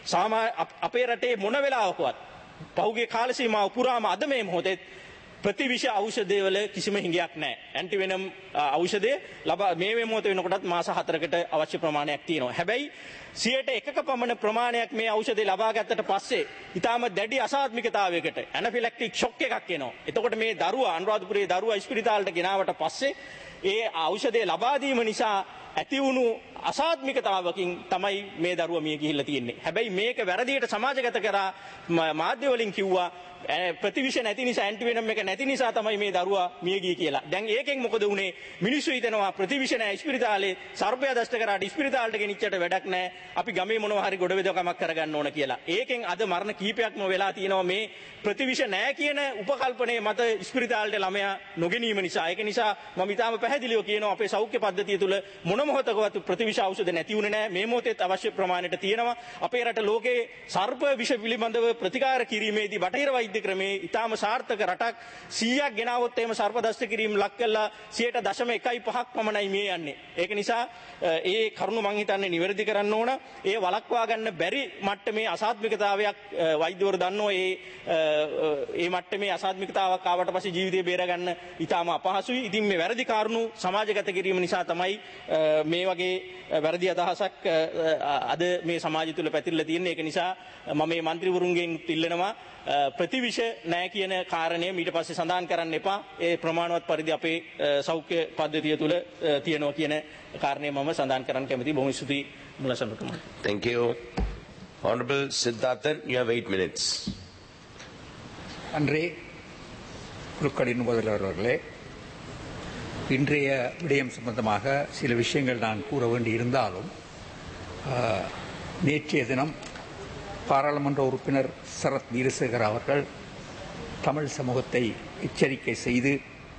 අපේ රටේ මොන වෙලාවකවත් පහුගිය කාල සීමාව පුරාම අද මේ මොහොතේ ප්‍රතිවිෂ ඖෂධවල කිසිම හිඟයක් නැහැ. ඇන්ටිවෙනම් ඖෂධය මේ මොහොත වෙනකොටත් මාස 4කට අවශ්‍ය ප්‍රමාණයක් තියෙනවා. හැබැයි 100%ක පමණ ප්‍රමාණයක් මේ ඖෂධය ලබා ගත්තට පස්සේ ඊටාම දැඩි අසාත්මිකතාවයකට ඇනෆිලැක්ටික් ෂොක් එකක් එනවා. එතකොට මේ දරුවා අනුරාධපුරයේ දරුවා ඉස්පිරිතාලට ගෙනාවට පස්සේ ඒ ඖෂධය ලබා දීම නිසා ඇති වුණු අසාත්මිකතාවකින් තමයි මේ දරුවා මිය ගිහිල්ලා තියෙන්නේ. හැබැයි මේක වැරදියට සමාජගත කරා මාධ්‍ය වලින් කිව්වා ප්‍රතිවිෂ නැති නිසා ඇන්ටිවෙනම් එක නැති නිසා තමයි මේ දරුවා මිය ගියේ කියලා. දැන් ඒකෙන් මොකද වුනේ? මිනිස්සු හිතනවා ප්‍රතිවිෂ නැහැ ඉස්පිරිතාලේ සර්පයා දෂ්ට කරාට ඉස්පිරිතාලට ගෙනිච්චට වැඩක් නැහැ. අපි ගමේ මොනවා හරි ගොඩවෙදකමක් කරගන්න ඕන කියලා. ඒකෙන් අද මරණ කීපයක්ම වෙලා තියෙනවා මේ ප්‍රතිවිෂ නැහැ කියන උපකල්පනයේ මත ඉස්පිරිතාලට ළමයා නොගෙනීම නිසා. ඒක නිසා මම ඊටාම පැහැදිලිව කියනවා අපේ සෞඛ්‍ය පද්ධතිය තුල මොන මොහොතකවත් ප්‍රතිවිෂ ඖෂධ නැති වුණේ නැහැ. මේ මොහොතේත් අවශ්‍ය ප්‍රමාණයට තියෙනවා. අපේ රට ලෝකේ සර්ප විෂ පිළිබඳව ප්‍රතිකාර කිරීමේදී බටහිර වෛද්‍ය ක්‍රමේ ඊටාම සාර්ථක රටක් 100ක් ගෙනාවොත් එහෙම සර්ප දෂ්ට කිරීම ලක් කළා 0.15ක් පමණයි මේ යන්නේ. ඒක නිසා ඒ කරුණ මම හිතන්නේ නිවැරදි කරන්න ඕන. ඒ වළක්වා ගන්න බැරි මට්ටමේ අසාත්මිකතාවයක් වෛද්‍යවරු දන්නෝ ඒ මට්ටමේ අසාත්මිකතාවක් ආවට පස්සේ ජීවිතය බේර ගන්න ඊටාම අපහසුයි. ඉතින් මේ වැරදි කාරණු සමාජගත කිරීම නිසා තමයි මේ වගේ වැරදි අදහසක් අද මේ සමාජය තුළ පැතිරලා තියෙන්නේ. ඒක නිසා මම මේ മന്ത്രിවරුන්ගෙන් ඉල්ලනවා ප්‍රතිවිෂ නැහැ කියන කාරණය ඊට පස්සේ සඳහන් කරන්න එපා. ඒ ප්‍රමාණවත් පරිදි අපේ සෞඛ්‍ය පද්ධතිය තුළ තියෙනවා කියන කාරණය මම සඳහන් කරන්න කැමතියි. බොහොම ස්තුතියි මුලසඳකම. Thank you. Honorable Siddharthan, you have 8 minutes. அன்றே குழுக்களின் முதல்வர் அவர்களே, இன்றைய விடயம் சம்பந்தமாக சில விஷயங்கள் நான் கூற வேண்டியிருந்தாலும் நேற்றைய தினம் பாராளுமன்ற உறுப்பினர் சரத் வீரசேகர் அவர்கள் தமிழ் சமூகத்தை எச்சரிக்கை செய்து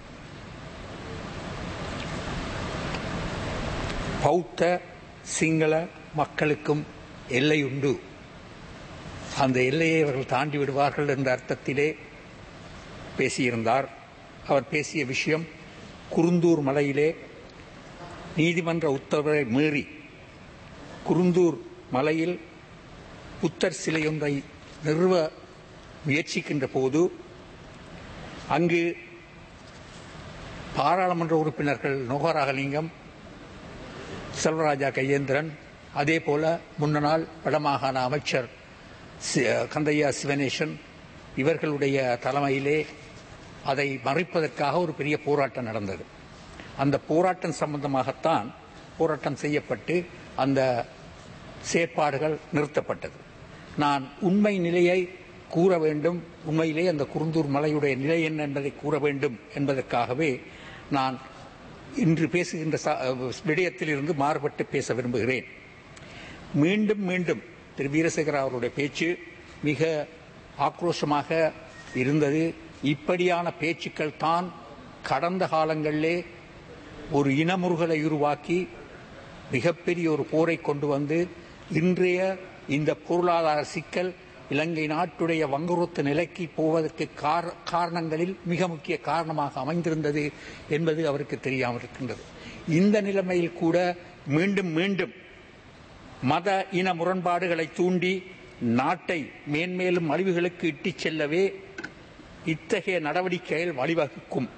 பௌத்த சிங்கள மக்களுக்கும் எல்லை உண்டு, அந்த எல்லையை அவர்கள் தாண்டி விடுவார்கள் என்ற அர்த்தத்திலே பேசியிருந்தார். அவர் பேசிய விஷயம் குருந்தூர் மலையிலே நீதிமன்ற உத்தரவை மீறி குருந்தூர் மலையில் புத்தர் சிலையொன்றை நிறுவ முயற்சிக்கின்ற போது அங்கு பாராளுமன்ற உறுப்பினர்கள் நோகராகலிங்கம், செல்வராஜா கையேந்திரன், அதே போல முன்னாள் வடமாகாண அமைச்சர் கந்தையா சிவனேசன் இவர்களுடைய தலைமையிலே அதை மறைப்பதற்காக ஒரு பெரிய போராட்டம் நடந்தது. அந்த போராட்டம் சம்பந்தமாகத்தான் போராட்டம் செய்யப்பட்டு அந்த செயற்பாடுகள் நிறுத்தப்பட்டது. நான் உண்மை நிலையை கூற வேண்டும், உண்மையிலே அந்த குருந்தூர் மலையுடைய நிலை என்ன என்பதை கூற வேண்டும் என்பதற்காகவே நான் இன்று பேசுகின்ற விடயத்தில் இருந்து மாறுபட்டு பேச விரும்புகிறேன். மீண்டும் மீண்டும் திரு வீரசேகர அவருடைய பேச்சு மிக ஆக்ரோஷமாக இருந்தது. இப்படியான பேச்சுக்கள் தான் கடந்த காலங்களிலே ஒரு இனமுறுகலை உருவாக்கி மிகப்பெரிய ஒரு போரை கொண்டு வந்து இன்றைய இந்த பொருளாதார சிக்கல் இலங்கை நாட்டுடைய வங்குரோத்து நிலைக்கு போவதற்கு காரணங்களில் மிக முக்கிய காரணமாக அமைந்திருந்தது என்பது அவருக்கு தெரியாமல் இருக்கின்றது. இந்த நிலைமையில் கூட மீண்டும் மீண்டும் மத இன முரண்பாடுகளை தூண்டி நாட்டை மேன்மேலும் அழிவுகளுக்கு இட்டுச் செல்லவே இத்தகைய நடவடிக்கைகள் வழிவகுக்கும்.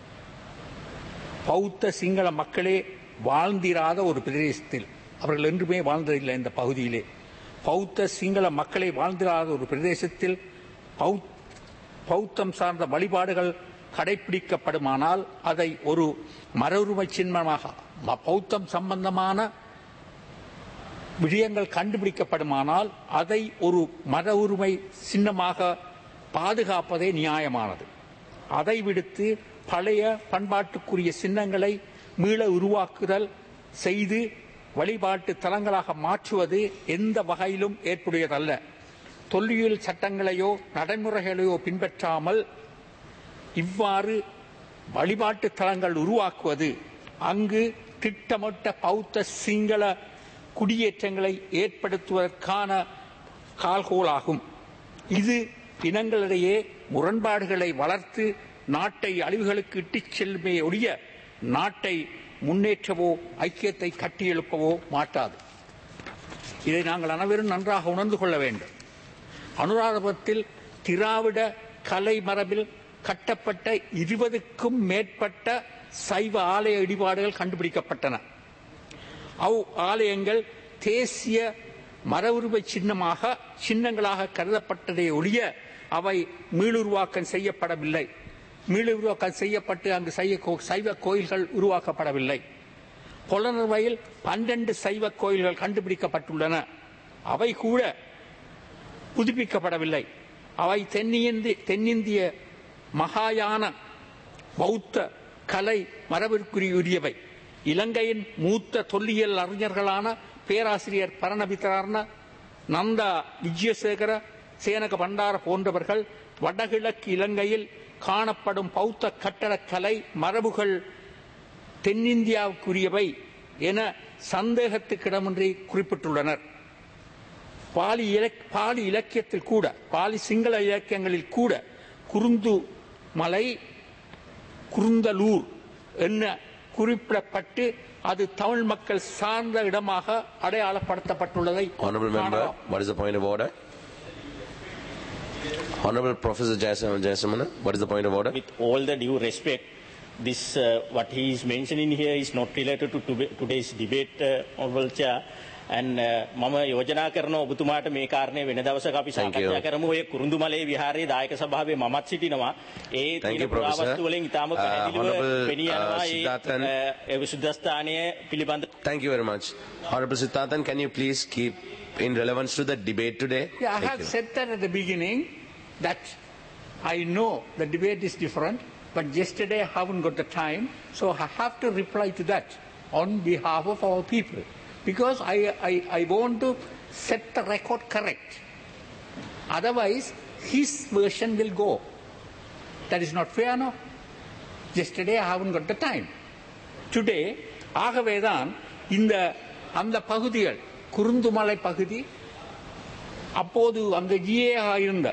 பௌத்த சிங்கள மக்களே வாழ்ந்திராத ஒரு பிரதேசத்தில், அவர்கள் என்றுமே வாழ்ந்ததில்லை இந்த பகுதியிலே, பௌத்த சிங்கள மக்களை வாழ்ந்திராத ஒரு பிரதேசத்தில் பௌத்தம் சார்ந்த வழிபாடுகள் கடைபிடிக்கப்படுமானால், அதை ஒரு மர உரிமை சின்னமாக பௌத்தம் சம்பந்தமான விடயங்கள் கண்டுபிடிக்கப்படுமானால் அதை ஒரு மத உரிமை சின்னமாக பாதுகாப்பதே நியாயமானது. அதை விடுத்து பழைய பண்பாட்டுக்குரிய சின்னங்களை மீள உருவாக்குதல் செய்து வழிபாட்டு தலங்களாக மாற்றுவது எந்த வகையிலும் ஏற்புடையதல்ல. தொல்லியல் சட்டங்களையோ நடைமுறைகளையோ பின்பற்றாமல் இவ்வாறு வழிபாட்டு தலங்கள் உருவாக்குவது அங்கு திட்டமிட்ட பௌத்த சிங்கள குடியேற்றங்களை ஏற்படுத்துவதற்கான கால்கோலாகும். இது இனங்களிடையே முரண்பாடுகளை வளர்த்து நாட்டை அழிவுகளுக்கு இட்டுச் செல்லுமே ஒழிய நாட்டை முன்னேற்றவோ ஐக்கியத்தை கட்டியெழுப்பவோ மாட்டாது. இதை நாங்கள் அனைவரும் நன்றாக உணர்ந்து கொள்ள வேண்டும். அனுராதபுரத்தில் திராவிட கலை மரபில் கட்டப்பட்ட 20க்கும் மேற்பட்ட சைவ ஆலய இடிபாடுகள் கண்டுபிடிக்கப்பட்டன. ஆலயங்கள் தேசிய மர உரிமை சின்னங்களாக கருதப்பட்டதை ஒழிய அவை மீளுருவாக்கம் செய்யப்படவில்லை. மீளுருவாக்கம் செய்யப்பட்டு அங்கு சைவ கோயில்கள் உருவாக்கப்படவில்லை. பொலனர்வையில் 12 சைவ கோயில்கள் கண்டுபிடிக்கப்பட்டுள்ளன. அவை கூட புதுப்பிக்கப்படவில்லை. அவை தென்னிந்திய மகாயான பௌத்த கலை மரபிற்குரியவை. இலங்கையின் மூத்த தொல்லியல் அறிஞர்களான பேராசிரியர் பரணபித்தார்ண, நந்தா விஜயசேகர, சேனக பண்டார போன்றவர்கள் வடகிழக்கு இலங்கையில் காணப்படும் பௌத்த கட்டடக்கலை மரபுகள் தென்னிந்தியாவுக்குரியவை என சந்தேகத்துக்கிடமின்றி குறிப்பிட்டுள்ளனர். பாலி இலக்கியத்தில் கூட, பாலி சிங்கள இலக்கியங்களில் கூட குருந்து மலை, குருந்தலூர் என்ன குறிப்பிடப்பட்டு அது தமிழ் மக்கள் சார்ந்த இடமாக அடையாளப்படுத்தப்பட்டுள்ளதை Honorable member, what is the point of order? Honorable Professor Jayasamana, what is the point of order? With all the due respect, this what he is mentioning here is not related to today's debate, Honorable Chair. And මම යෝජනා කරන ඔබතුමාට මේ කාරණේ වෙන දවසක අපි සාකච්ඡා කරමු. ඔය කුරුඳුමලේ විහාරයේ දායක සභාවේ මමත් සිටිනවා. ඒ තියෙන පුරාවස්තු වලින් ඉතාම පැහැදිලිව පෙනී යනවා ඒ විසුද්ධස්ථානය පිළිබඳ. Thank you very much. Honorable Siddharthan, can you please keep in relevance to the debate today? Yeah, I have said that at the beginning that I know the debate is different, but yesterday I haven't got the time, so I have to reply to that on behalf of our people. Because I want to set the record correct. Otherwise, his version will go. That is not fair, no? Yesterday I haven't got the time. Today, ஆகவேதான் அந்த பகுதிகள், குருந்துமலை பகுதி, அப்போது அந்த ஜிஏ இருந்த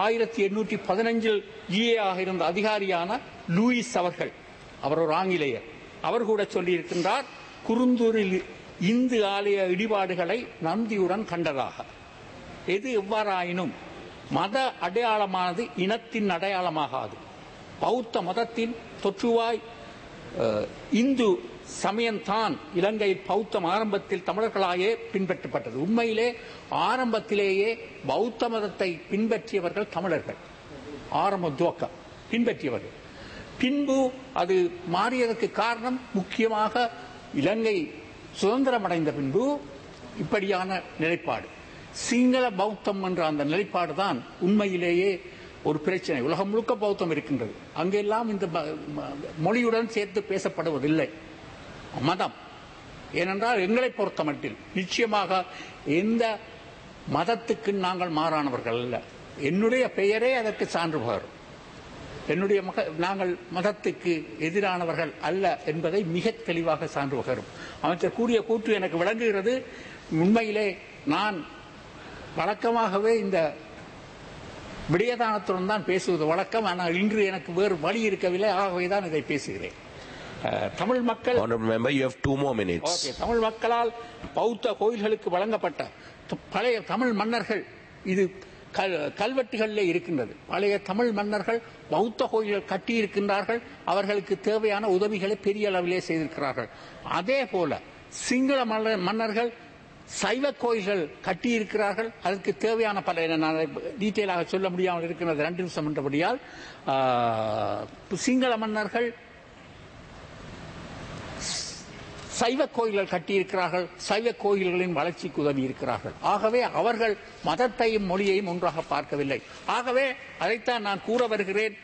1815 ஜிஏ இருந்த அதிகாரியான லூயிஸ் அவர்கள், அவர் ஒரு ஆங்கிலேயர், அவர் கூட சொல்லியிருக்கின்றார், குருந்தூரில் இந்து ஆலய இடிபாடுகளை நந்தியுடன் கண்டதாக. எது எவ்வாறாயினும் மத அடையாளமானது இனத்தின் அடையாளமாகாது. பௌத்த மதத்தின் தொற்றுவாய் இந்து சமயம்தான் இலங்கையில் பௌத்தம் ஆரம்பத்தில் தமிழர்களாயே பின்பற்றப்பட்டது. உண்மையிலே ஆரம்பத்திலேயே பௌத்த மதத்தை பின்பற்றியவர்கள் தமிழர்கள். ஆரம்ப துவக்கம் பின்பற்றியவர்கள். பின்பு அது மாறியதற்கு காரணம் முக்கியமாக இலங்கை சுதந்திரம் அடைந்த பின்பு இப்படியான நிலைப்பாடு, சிங்கள பௌத்தம் என்ற அந்த நிலைப்பாடு தான் உண்மையிலேயே ஒரு பிரச்சனை. உலகம் முழுக்க பௌத்தம் இருக்கின்றது, அங்கெல்லாம் இந்த மொழியுடன் சேர்த்து பேசப்படுவதில்லை மதம். ஏனென்றால் எங்களை பொறுத்த மட்டில் நிச்சயமாக எந்த மதத்துக்கு நாங்கள் மாறானவர்கள் அல்ல. என்னுடைய பெயரே அதற்கு சான்று பகரும். என்னுடைய நாங்கள் மதத்துக்கு எதிரானவர்கள் அல்ல என்பதை மிக தெளிவாக சான்று பகரும். அமைச்சர் கூறிய கூற்று எனக்கு விளங்குகிறது. உண்மையிலே நான் வழக்கமாகவே இந்த விடயதானத்துடன் தான் பேசுவது வழக்கம். ஆனால் இன்று எனக்கு வேறு வழி இருக்கவில்லை, ஆகவேதான் இதை பேசுகிறேன். தமிழ் மக்கள் தமிழ் மக்களால் பௌத்த கோயில்களுக்கு வழங்கப்பட்ட பழைய தமிழ் மன்னர்கள், இது கல்வெட்டுகளிலே இருக்கின்றது. பழைய தமிழ் மன்னர்கள் பௌத்த கோயில்கள் கட்டியிருக்கின்றார்கள். அவர்களுக்கு தேவையான உதவிகளை பெரிய அளவிலே செய்திருக்கிறார்கள். அதே போல சிங்கள மன்னர்கள் சைவ கோயில்கள் கட்டியிருக்கிறார்கள். அதற்கு தேவையான பல டீட்டெயிலாக சொல்ல முடியாமல் இருக்கிறது 2 நிமிஷம் என்றபடியால் சிங்கள மன்னர்கள் சைவ கோயில்கள் கட்டியிருக்கிறார்கள். சைவ கோயில்களின் வளர்ச்சிக்கு உதவி இருக்கிறார்கள். ஆகவே அவர்கள் மதத்தையும் மொழியையும் ஒன்றாக பார்க்கவில்லை. ஆகவே அதைத்தான் நான் கூற வருகிறேன்.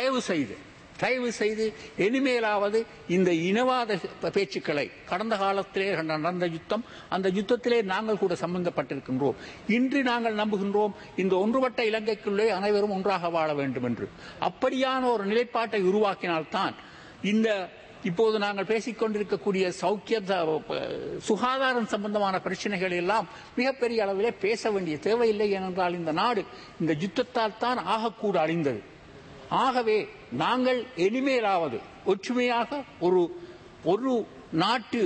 தயவு செய்து இனிமேலாவது இந்த இனவாத பேச்சுக்களை, கடந்த காலத்திலே நடந்த யுத்தம், அந்த யுத்தத்திலே நாங்கள் கூட சம்பந்தப்பட்டிருக்கின்றோம். இன்று நாங்கள் நம்புகின்றோம் இந்த ஒன்றுபட்ட இலங்கைக்குள்ளே அனைவரும் ஒன்றாக வாழ வேண்டும் என்று. அப்படியான ஒரு நிலைப்பாட்டை உருவாக்கினால்தான் இந்த இப்போது நாங்கள் பேசிக் கொண்டிருக்கக்கூடிய சுகாதாரம் சம்பந்தமான பிரச்சனைகள் எல்லாம் மிகப்பெரிய அளவிலே பேச வேண்டிய தேவையில்லை. ஏனென்றால் இந்த நாடு இந்த யுத்தத்தால் தான் ஆகக்கூட அழிந்தது. ஆகவே நாங்கள் இனிமேலாவது ஒற்றுமையாக ஒரு நாட்டு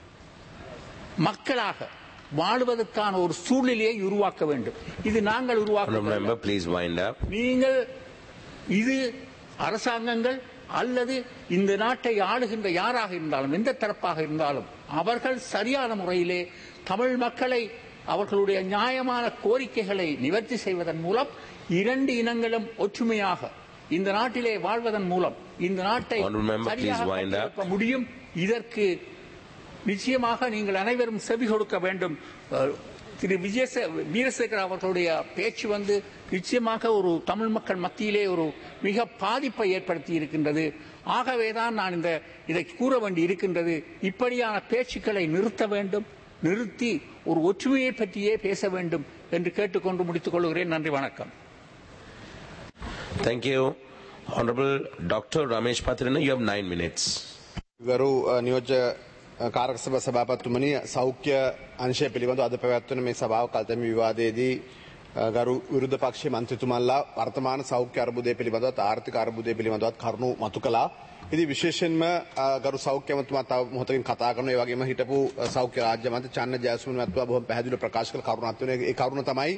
மக்களாக வாழ்வதற்கான ஒரு சூழ்நிலையை உருவாக்க வேண்டும். இது நாங்கள் உருவாக்க. நீங்கள் இது அரசாங்கங்கள் அல்லது இந்த நாட்டை ஆளுகின்ற யாராக இருந்தாலும், எந்த தரப்பாக இருந்தாலும், அவர்கள் சரியான முறையிலே தமிழ் மக்களை அவர்களுடைய நியாயமான கோரிக்கைகளை நிவர்த்தி செய்வதன் மூலம் 2 இனங்களும் ஒற்றுமையாக இந்த நாட்டிலே வாழ்வதன் மூலம் இந்த நாட்டை சரியாக முடியும். இதற்கு நிச்சயமாக நீங்கள் அனைவரும் செவி கொடுக்க வேண்டும். திரு வீரசேகர் அவர்களுடைய பேச்சு நிச்சயமாக ஒரு தமிழ் மக்கள் மத்தியிலே ஒரு மிக பாதிப்பை ஏற்படுத்தி இருக்கின்றது. ஆகவேதான் நான் இதை கூற வேண்டி இருக்கின்றது. இப்படியான பேச்சுக்களை நிறுத்த வேண்டும், நிறுத்தி ஒரு ஒற்றுமையை பற்றியே பேச வேண்டும் என்று கேட்டுக்கொண்டு முடித்துக் கொள்கிறேன். நன்றி, வணக்கம். Thank you. Honorable Dr. Ramesh Patrina, you have 9 minutes. ගරු නියෝජ්‍ය කාරක සභා සභාපතිතුමනි, සෞඛ්‍ය අංශය පිළිබඳව අද පැවැත්වෙන මේ සභාව කල්තැමි විවාදයේදී ගරු විරුද්ධ පක්ෂයේ මන්ත්‍රීතුමන්ලා වර්තමාන සෞඛ්‍ය අර්බුදය පිළිබඳවත් ආර්ථික අර්බුදය පිළිබඳවත් කරුණු මතු කළා. ඉතින් විශේෂයෙන්ම ගරු සෞඛ්‍ය මන්ත්‍රීතුමා තව මොහොතකින් කතා කරනවා. ඒ වගේම හිටපු සෞඛ්‍ය රාජ්‍ය මන්ත්‍රී චන්න ජයසූරිය මහත්මයා බොහොම පැහැදිලිව ප්‍රකාශ කළ කරුණක් තියෙනවා. ඒ කරුණ තමයි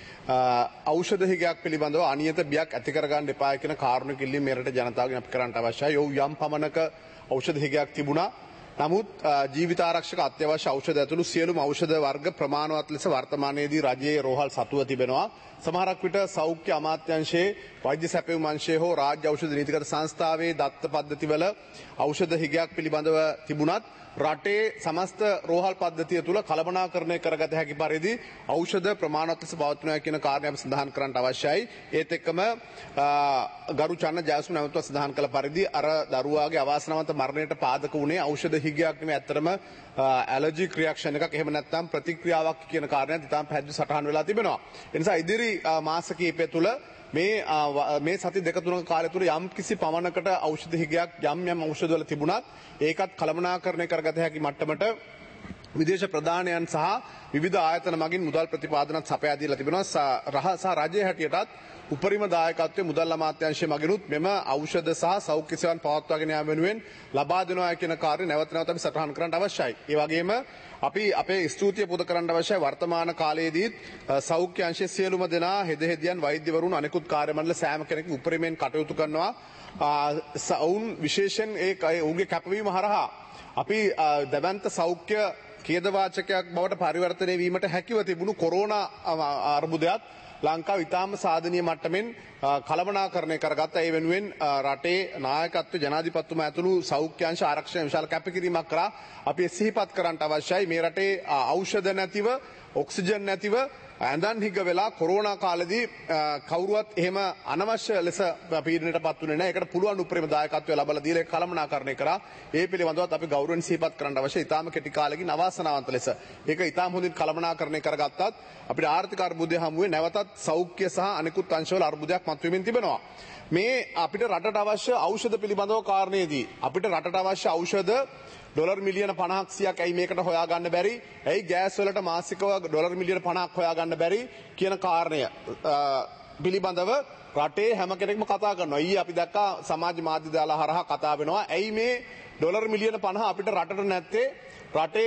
ඖෂධ හිගයක් පිළිබඳව අනියත බියක් ඇති කරගන්න එපා කියන කාරණු කිල්ලීම මෙරට ජනතාවගෙන් අපි කරන්න අවශ්‍යයි. යම් පමණක ඖෂධ හිගයක් තිබුණා. නමුත් ජීවිතාරක්ෂක අත්‍යවශ්‍ය ඖෂධ ඇතුළු සියලුම ඖෂධ වර්ග ප්‍රමාණවත් ලෙස වර්තමානයේදී රජයේ රෝහල් සතුව තිබෙනවා. සමහරක් විට සෞඛ්‍ය අමාත්‍යාංශයේ වෛද්‍ය සැපයුම් අංශයේ හෝ රාජ්‍ය ඖෂධ නීතිගත සංස්ථාවේ දත්ත පද්ධතිවල ඖෂධ හිගයක් පිළිබඳව තිබුණත් රටේ සමස්ත රෝහල් පද්ධතිය තුළ කළමනාකරණය කරගත හැකි පරිදි ඖෂධ ප්‍රමාණවත් ලෙස පවත්වනවා කියන කාරණය අපි සඳහන් කරන්න අවශ්‍යයි. ඒත් එක්කම ගරු චන්න ජයසූරිය මහත්මයා සඳහන් කළ පරිදි අර දරුවාගේ අවාසනාවන්ත මරණයට පාදක වුණේ ඖෂධ හිගයක් නෙමෙයි, ඇත්තටම ඇලර්ජික් රියැක්ෂන් එකක්, එහෙම නැත්නම් ප්‍රතික්‍රියාවක් කියන කාරණයක් ඉතාම පැහැදිලි සටහන් වෙලා තිබෙනවා. ඒ නිසා ඉදිරි මාස කිහිපය තුළ මේ සති 2-3 කාලය තුළ යම් කිසි පමණකට ඖෂධ හිගයක් යම් ඖෂධවල තිබුණත් ඒකත් කළමනාකරණය කරගත හැකි මට්ටමට විදේශ ප්‍රධානයන් සහ විවිධ ආයතන මගින් මුදල් ප්‍රතිපාදනත් සපයා දීලා තිබෙනවා. සහ රජයේ හැටියටත් උපරිම දායකත්වයේ මුදල් අමාත්‍යාංශය මගිනුත් මෙම ඖෂධ සහ සෞඛ්‍ය සේවාන් පවත්වාගෙන යාම වෙනුවෙන් ලබා දෙනවා කියන කාර්යය නැවත අපි සටහන් කරන්න අවශ්‍යයි. ඒ වගේම අපි අපේ ස්තුතිය පුද කරන්න අවශ්‍යයි. වර්තමාන කාලයේදීත් සෞඛ්‍ය අංශයේ සියලුම දෙනා හෙදෙහෙදියන් වෛද්‍යවරුන් අනෙකුත් කාර්ය මණ්ඩල සෑම කෙනෙක්ම උපරිමයෙන් කටයුතු කරනවා. ඔවුන් විශේෂයෙන් ඔවුන්ගේ කැපවීම හරහා අපි දැවැන්ත සෞඛ්‍ය ඛේදවාචකයක් බවට පරිවර්තනය වීමට හැකිව තිබුණු කොරෝනා අර්බුදයත් ලංකාව ඉතාම සාධනීය මට්ටමින් කළමනාකරණය කරගත්තා. ඒ වෙනුවෙන් රටේ නායකත්ව ජනාධිපතිතුමා ඇතුළු සෞඛ්‍ය අංශ ආරක්ෂණ විශාල කැපකිරීමක් කරා. අපි සිහිපත් කරන්න අවශ්‍යයි මේ රටේ ඖෂධ නැතිව, ඔක්සිජන් නැතිව ඇඳන් හිග වෙලා කොරෝනා කාලෙදී කවුරුවත් එහෙම අනවශ්‍ය ලෙස පීඩනයට පත් වුණේ නැහැ. ඒකට පුළුවන් උපරිම දායකත්වය ලබලා දීලා කළමනාකරණය කරා. ඒ පිළිබඳවත් අපි ගෞරවයෙන් සිහිපත් කරන්න අවශ්‍ය. ඊටාම කෙටි කාලෙකින් අවාසනාවන්ත ලෙස ඒක ඊටාම හොඳින් කළමනාකරණය කරගත්තත් අපිට ආර්ථික අර්බුදය හමුවේ නැවතත් සෞඛ්‍ය සහ අනිකුත් අංශවල අර්බුදයක් මතුවෙමින් තිබෙනවා. මේ අපිට රටට අවශ්‍ය ඖෂධ පිළිබඳව කාරණේදී අපිට රටට අවශ්‍ය ඖෂධ ඩොලර් මිලියන 50ක් 100ක් ඇයි මේකට හොයාගන්න බැරි? ඇයි ගෑස් වලට මාසිකව ඩොලර් මිලියන 50ක් හොයාගන්න බැරි කියන කාරණය පිළිබඳව රටේ හැම කෙනෙක්ම කතා කරනවා. ඊයේ අපි දැක්කා සමාජ මාධ්‍ය දාලා හරහා කතා වෙනවා. ඇයි මේ ඩොලර් මිලියන 50 අපිට රටට නැත්තේ? රටේ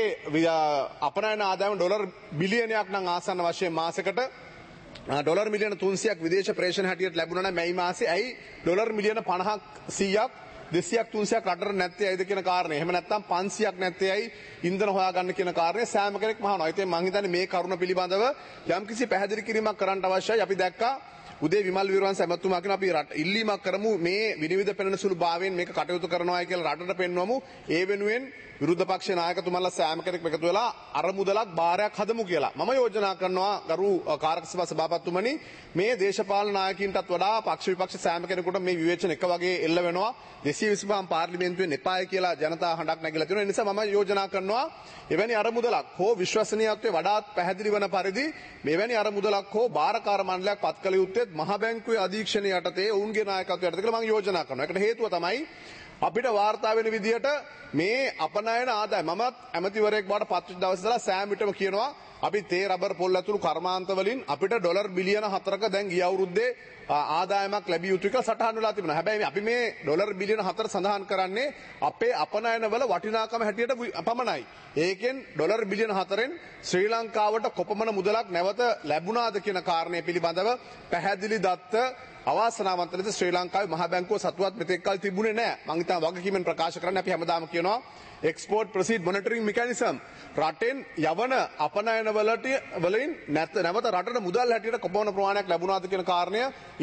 අපනයන ආදායම ඩොලර් බිලියනයක් නම් ආසන්න වශයෙන් මාසෙකට ඩොලර් මිලියන 300ක් විදේශ ප්‍රේෂණ හැටියට ලැබුණා නම් මේ මාසේ ඇයි ඩොලර් මිලියන 50ක් 100ක් 200ක් 300ක් රටට නැත්තේ ඇයිද කියන කාරණේ. එහෙම නැත්නම් 500ක් නැත්තේ ඇයි ඉන්ධන හොයාගන්න කියන කාරණේ සෑම කෙනෙක්ම අහනවා. ඉතින් මම හිතන්නේ මේ කරුණ පිළිබඳව යම්කිසි පැහැදිලි කිරීමක් කරන්න අවශ්‍යයි. අපි දැක්කා උදේ විමල් වීරවංශ ඇමතුමා කියන අපි ඉල්ලීමක් කරමු මේ විනිවිද පෙනෙන සුළු භාවයෙන් මේක කටයුතු කරනවායි කියලා රටට පෙන්වමු. ඒ වෙනුවෙන් විරුද්ධ පක්ෂයේ නායකතුමන්ලා සෑම කෙනෙක්ම එකතු වෙලා අරමුදලක් බාරයක් හදමු කියලා. මම යෝජනා කරනවා ගරු කාරක සභා සභාපතිතුමනි මේ දේශපාලන නායකින්ටත් වඩා පක්ෂ විපක්ෂ සෑම කෙනෙකුට මේ විවේචන එක වගේ එල්ල වෙනවා. 225 පාර්ලිමේන්තුවෙන් එපාය කියලා ජනතා හඬක් නැගිලා තියෙනවා. ඒ නිසා මම යෝජනා කරනවා එවැනි අරමුදලක් හෝ විශ්වසනීයත්වයේ වඩාත් පැහැදිලි වන පරිදි මෙවැනි අරමුදලක් හෝ බාරකාර මණ්ඩලයක් පත් කළ යුත්තේ මහ බැංකුවේ අධීක්ෂණය යටතේ ඔවුන්ගේ නායකත්වය යටතේ කියලා මම යෝජනා කරනවා. ඒකට හේතුව තමයි අපිට වාර්තා වෙන විදිහට මේ අපනයන ආදායම මමත් ඇමතිවරයෙක් බවට පත් වෙච්ච දවසේ ඉඳලා සෑම විටම කියනවා අපි තේ රබර් පොල් ඇතුළු කර්මාන්ත වලින් අපිට ඩොලර් බිලියන 4ක දැන් ගිය අවුරුද්දේ ආදායමක් ලැබිය යුතු කියලා සටහන් වෙලා තිබුණා. හැබැයි අපි මේ ඩොලර් බිලියන 4 සඳහන් කරන්නේ අපේ අපනයන වල වටිනාකම හැටියට පමණයි. ඒකෙන් ඩොලර් බිලියන 4න් ශ්‍රී ලංකාවට කොපමණ මුදලක් නැවත ලැබුණාද කියන කාරණය පිළිබඳව පැහැදිලි දත්ත අවාසනාවන්ත ලෙස ශ්‍රී ලංකාවේ මහ බැංකුව සතුවත් මෙතෙක් කල තිබුණේ නැහැ. මම හිතනවා වගකීමෙන් ප්‍රකාශ කරන්න අපි හැමදාම කියනවා export proceed monitoring mechanism රටෙන් යවන අපනයන වලින් නැවත රටට මුදල් හැටියට කොපමණ ප්‍රමාණයක් ලැබුණාද කියන කාරණය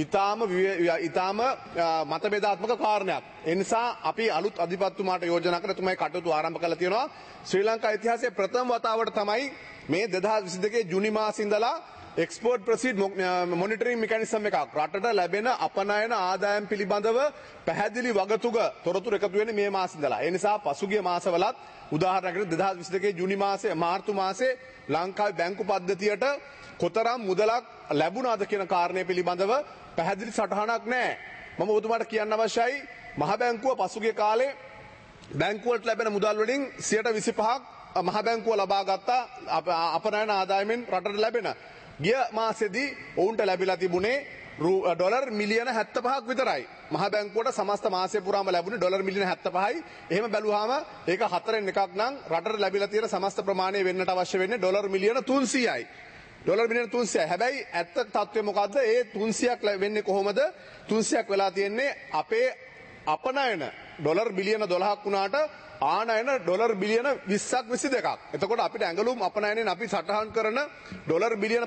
ඊටාම මතභේදාත්මක කාරණයක්. ඒ නිසා අපි අලුත් අධිපතිතුමාට යෝජනා කරලා තුමයි කටයුතු ආරම්භ කළා තියෙනවා. ශ්‍රී ලංකා ඉතිහාසයේ ප්‍රථම වතාවට තමයි මේ 2022 ජූනි මාසයේ ඉඳලා එක්ස්පෝර්ට් ප්‍රොසීඩ් මොනිටරින් මෙකැනිසම් එකක් රටට ලැබෙන අපනයන ආදායම් පිළිබඳව පැහැදිලි වගතුග තොරතුරු එකතු වෙන්නේ මේ මාසෙ ඉඳලා. ඒ නිසා පසුගිය මාසවලත් උදාහරණයකට 2022 ජූනි මාසයේ මාර්තු මාසයේ ලංකාවේ බැංකු පද්ධතියට කොතරම් මුදලක් ලැබුණාද කියන කාරණය පිළිබඳව පැහැදිලි සටහනක් නැහැ. මම ඔබතුමාට කියන්න අවශ්‍යයි මහ බැංකුව පසුගිය කාලේ බැංකුවලට ලැබෙන මුදල් වලින් 25% මහ බැංකුව ලබා ගත්තා අපනයන ආදායමෙන් රටට ලැබෙන. ගිය මාසෙදී ඔවුන්ට ලැබිලා තිබුණේ ඩොලර් මිලියන 75ක් විතරයි. මහ බැංකුවට සමස්ත මාසය පුරාම ලැබුණේ ඩොලර් මිලියන 75යි. එහෙම බැලුවාම ඒක හතරෙන් එකක් නම් රටට ලැබිලා තියෙන සමස්ත ප්‍රමාණය වෙන්නට අවශ්‍ය වෙන්නේ ඩොලර් මිලියන 300යි. ඩොලර් මිලියන 300යි. හැබැයි ඇත්ත තත්ත්වය මොකද්ද? ඒ 300ක් වෙන්නේ කොහොමද? 300ක් වෙලා තියෙන්නේ අපේ අපනයන ඩොලර් බිලියන 12ක් වුණාට ආනයන ඩොලර් බිලියන 20ක් 22ක්. එතකොට අපිට ඇඟලුම් අපනයනෙන් අපි සටහන් කරන ඩොලර් බිලියන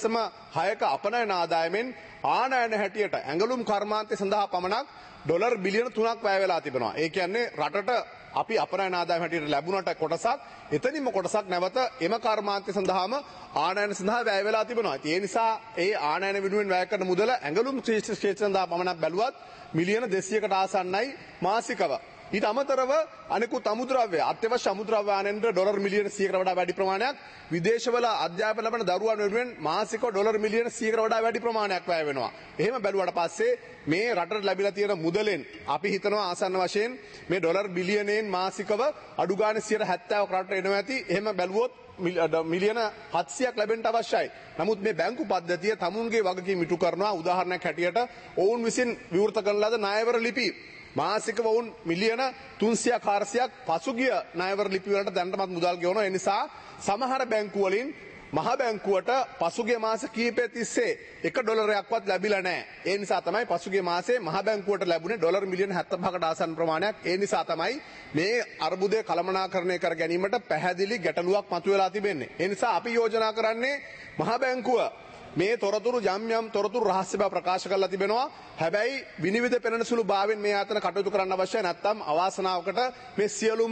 5.6ක අපනයන ආදායමෙන් ආනයන හැටියට ඇඟලුම් කර්මාන්තය සඳහා පමණක් ඩොලර් බිලියන 3ක් වැය වෙලා තිබෙනවා. ඒ කියන්නේ රටට අපි අපනයන ආදායම හැටියට ලැබුණට කොටසක් එතනින්ම කොටසක් නැවත එම කර්මාන්තය සඳහාම ආනයන සඳහා වැය වෙලා තිබෙනවා. ඒ නිසා ඒ ආනයන වෙනුවෙන් වැය කරන මුදල ඇඟලුම් ක්ෂේත්‍ර සඳහා පමණක් බැලුවත් මිලියන 200කට ආසන්නයි මාසිකව. ඊට අමතරව අනෙකුත් අමුද්‍රව්‍ය අත්‍යවශ්‍ය අමුද්‍රව්‍ය ආනයනට ඩොලර් මිලියන 100කට වඩා වැඩි ප්‍රමාණයක් විදේශවල අධ්‍යාපන ලබන දරුවන් වෙනුවෙන් මාසිකව ඩොලර් මිලියන 100කට වඩා වැඩි ප්‍රමාණයක් වැය වෙනවා. එහෙම බැලුවට පස්සේ මේ රටට ලැබිලා තියෙන මුදලෙන් අපි හිතනවා ආසන්න වශයෙන් මේ ඩොලර් බිලියනයෙන් මාසිකව අඩු ගානේ 70ක් රටට එනවා ඇති. එහෙම බැලුවොත් මිලියන 700ක් ලැබෙන්න අවශ්‍යයි. නමුත් මේ බැංකු පද්ධතිය තමුන්ගේ වගකීම් ඉටු කරනවා. උදාහරණයක් හැටියට ඔවුන් විසින් විවෘත කරන ලද ණයවර ලිපි මාසිකව වුන් මිලියන 300ක් 400ක් පසුගිය ණයවර ලිපි වලට දැනටමත් මුදල් ගෙවනවා. ඒ නිසා සමහර බැංකු වලින් මහ බැංකුවට පසුගිය මාස කිහිපය තිස්සේ 1 ඩොලරයක්වත් ලැබිලා නැහැ. ඒ නිසා තමයි පසුගිය මාසේ මහ බැංකුවට ලැබුණේ ඩොලර් මිලියන 75කට ආසන්න ප්‍රමාණයක්. ඒ නිසා තමයි මේ අර්බුදය කළමනාකරණය කර ගැනීමට පැහැදිලි ගැටලුවක් මතුවලා තිබෙන්නේ. ඒ නිසා අපි යෝජනා කරන්නේ මහ බැංකුව මේ තොරතුරු යම් තොරතුරු රහස්‍ය බව ප්‍රකාශ කරලා තිබෙනවා. හැබැයි විනිවිද පෙනෙන සුළු භාවයෙන් මේ ආතන කටයුතු කරන්න අවශ්‍යයි. නැත්නම් අවාසනාවකට මේ සියලුම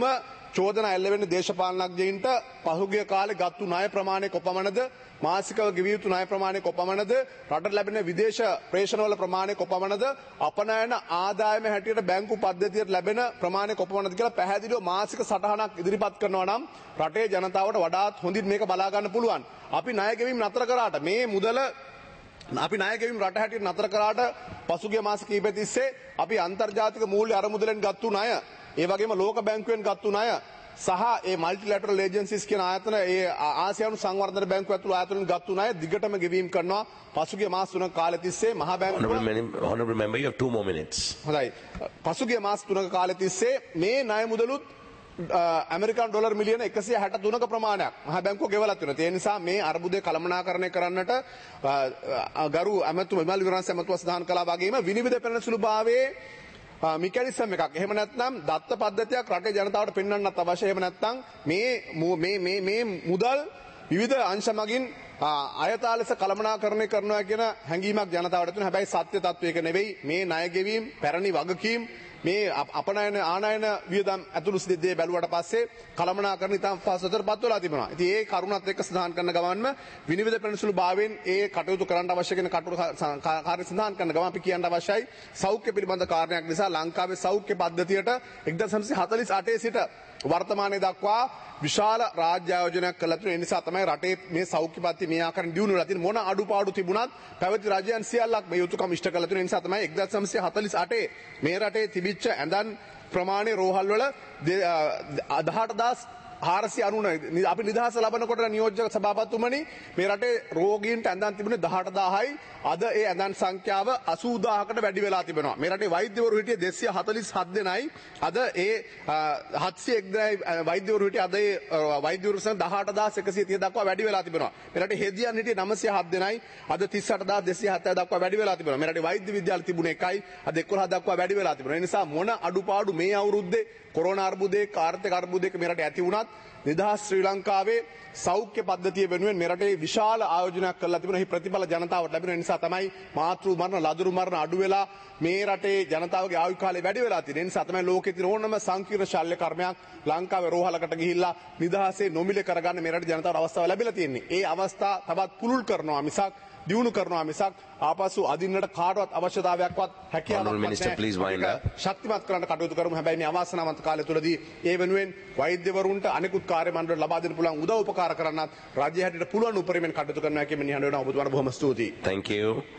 චෝදනා එල්ල වෙන්නේ දේශපාලනඥයින්ට පහුගිය කාලේ ගත්තු ණය ප්‍රමාණය කොපමණද මාසිකව ගෙවිය යුතු ණය ප්‍රමාණය කොපමණද රටට ලැබෙන විදේශ ප්‍රේෂණවල ප්‍රමාණය කොපමණද අපනයන ආදායම හැටියට බැංකු පද්ධතියට ලැබෙන ප්‍රමාණය කොපමණද කියලා පැහැදිලිව මාසික සටහනක් ඉදිරිපත් කරනවා නම් රටේ ජනතාවට වඩාත් හොඳින් මේක බලා ගන්න පුළුවන්. අපි ණය ගෙවීම නතර කරාට මේ මුදල අපි ණය ගෙවීම රට හැටියට නතර කරාට පසුගිය මාස කිහිපෙ තිස්සේ අපි අන්තර්ජාතික මූල්‍ය අරමුදලෙන් ගත්තු ණය ඒ වගේම ලෝක බැංකුවෙන් ගත්තු ණය සහ ඒ මල්ටිලැටරල් ඒජන්සිස් කියන ආයතන ඒ ආසියානු සංවර්ධන බැංකුව ඇතුළු ආයතන ගත්තු ණය දිගටම ගෙවීම කරනවා පසුගිය මාස 3ක කාලෙ තිස්සේ මහා බැංකුව Honorable member, you have 2 more minutes. හොඳයි පසුගිය මාස 3ක කාලෙ තිස්සේ මේ ණය මුදලුත් ඇමරිකන් ඩොලර් මිලියන 163ක ප්‍රමාණයක් මහා බැංකුව ගෙවලා තියෙනවා. ඒ නිසා මේ අර්බුදය කළමනාකරණය කරන්නට ගරු ඇමතුම විමල් විරාන්ස ඇමතුම සඳහන් කළා වගේම විනිවිද පෙරෙන සුළුභාවයේ මිකැනිසම් එකක්. එහෙම නැත්නම් දත්ත පද්ධතියක් රටේ ජනතාවට පෙන්වන්නත් අවශ්‍ය. එහෙම නැත්නම් මේ මුදල් විවිධ අංශ මගින් අයථා ලෙස කළමනාකරණය කරනවා කියන හැඟීමක් ජනතාවට තියෙනවා. හැබැයි සත්‍ය තත්වයක නෙවෙයි. මේ ණය ගෙවීම පැරණි වගකීම් මේ අපනයන ආනයන වියදම් ඇතුළු සිද්ධිය බැලුවට පස්සේ කළමනාකරණ ඉතාම පස්සතරපත් වෙලා තිබුණා. ඉතින් ඒ කරුණත් එක්ක සඳහන් කරන ගමන්ම විනිවිද පෙරසුළු භාවයෙන් ඒ කටයුතු කරන්න අවශ්‍ය කෙන කටයුතු කාර්ය සඳහන් කරන ගමන් අපි කියන්න අවශ්‍යයි සෞඛ්‍ය පිළිබඳ කාරණයක් නිසා ලංකාවේ සෞඛ්‍ය පද්ධතියට 1948 සිට වර්තමානයේ දක්වා විශාල රාජ්‍ය ආයෝජනයක් කළා තියෙනවා. ඒ නිසා තමයි රටේ මේ සෞඛ්‍ය පද්ධතිය මේ ආකාරයෙන් දියුණු වෙලා තියෙන්නේ. මොන අඩුපාඩු තිබුණත් පැවති රජයන් සියල්ලක් මේ යුතුයකම් ඉෂ්ට කළා තියෙනවා. ඒ නිසා තමයි 1948 මේ රටේ තිබිච්ච ඇඳන් ප්‍රමාණය රෝහල් වල 18490 අපි නිදහස ලබනකොට නියෝජ්‍ය සභාපතිතුමනි මේ රටේ රෝගීන්ට ඇඳන් තිබුණේ 18000යි. අද ඒ ඇඳන් සංඛ්‍යාව 80000කට වැඩි වෙලා තිබෙනවා. මේ රටේ වෛද්‍යවරු හිටියේ 247 දෙනයි. අද ඒ 701 වෛද්‍යවරු හිටියේ අද ඒ වෛද්‍යවරු සංඛ්‍යාව 18130 දක්වා වැඩි වෙලා තිබෙනවා. මේ රටේ හෙදියන් හිටියේ 907 දෙනයි. අද 38270 දක්වා වැඩි වෙලා තිබෙනවා. මේ රටේ වෛද්‍ය විද්‍යාල තිබුණේ 1යි. අද 11 දක්වා වැඩි වෙලා තිබෙනවා. ඒ නිසා මොන අඩුපාඩු මේ අවුරුද්දේ කොරෝනා අර්බුදයේ කාර්තික අර්බුදයක මේ රටේ ඇති වුණත් නිදහස් ශ්‍රී ලංකාවේ සෞඛ්‍ය පද්ධතිය වෙනුවෙන් මේ රටේ විශාල ආයෝජනයක් කරලා තිබුණා. එහි ප්‍රතිඵල ජනතාවට ලැබෙන නිසා තමයි මාතෘ මරණ ලදරු මරණ අඩු වෙලා මේ රටේ ජනතාවගේ ආයු කාලය වැඩි වෙලා තියෙන්නේ. ඒ නිසා තමයි ලෝකෙ තියෙන ඕනම සංකීර්ණ ශල්‍ය කර්මයක් ලංකාවේ රෝහලකට ගිහිල්ලා නිදහසේ නොමිලේ කරගන්න මේ රටේ ජනතාවට අවස්ථාව ලැබිලා තියෙන්නේ. ඒ අවස්ථා තවත් පුළුල් කරනවා මිසක් දියුණු කරනවා මිසක් ආපසු අදින්නට කාටවත් අවශ්‍යතාවයක්වත් හැකියාවක් නැහැ. ශක්තිමත් කරන්න කටයුතු කරමු. හැබැයි මේ අවාසනාවන්ත කාලය තුලදී ඒ වෙනුවෙන් වෛද්‍යවරුන්ට අනෙකුත් කාර්ය මණ්ඩල ලබා දෙන්න පුළුවන් උදව් උපකාර කරන්නත් රාජ්‍ය හැටියට පුළුවන් උපරිමයෙන් කටයුතු කරනවා කියන නිහඬ වෙනවා. ඔබතුමාට බොහොම ස්තුතියි. Thank you.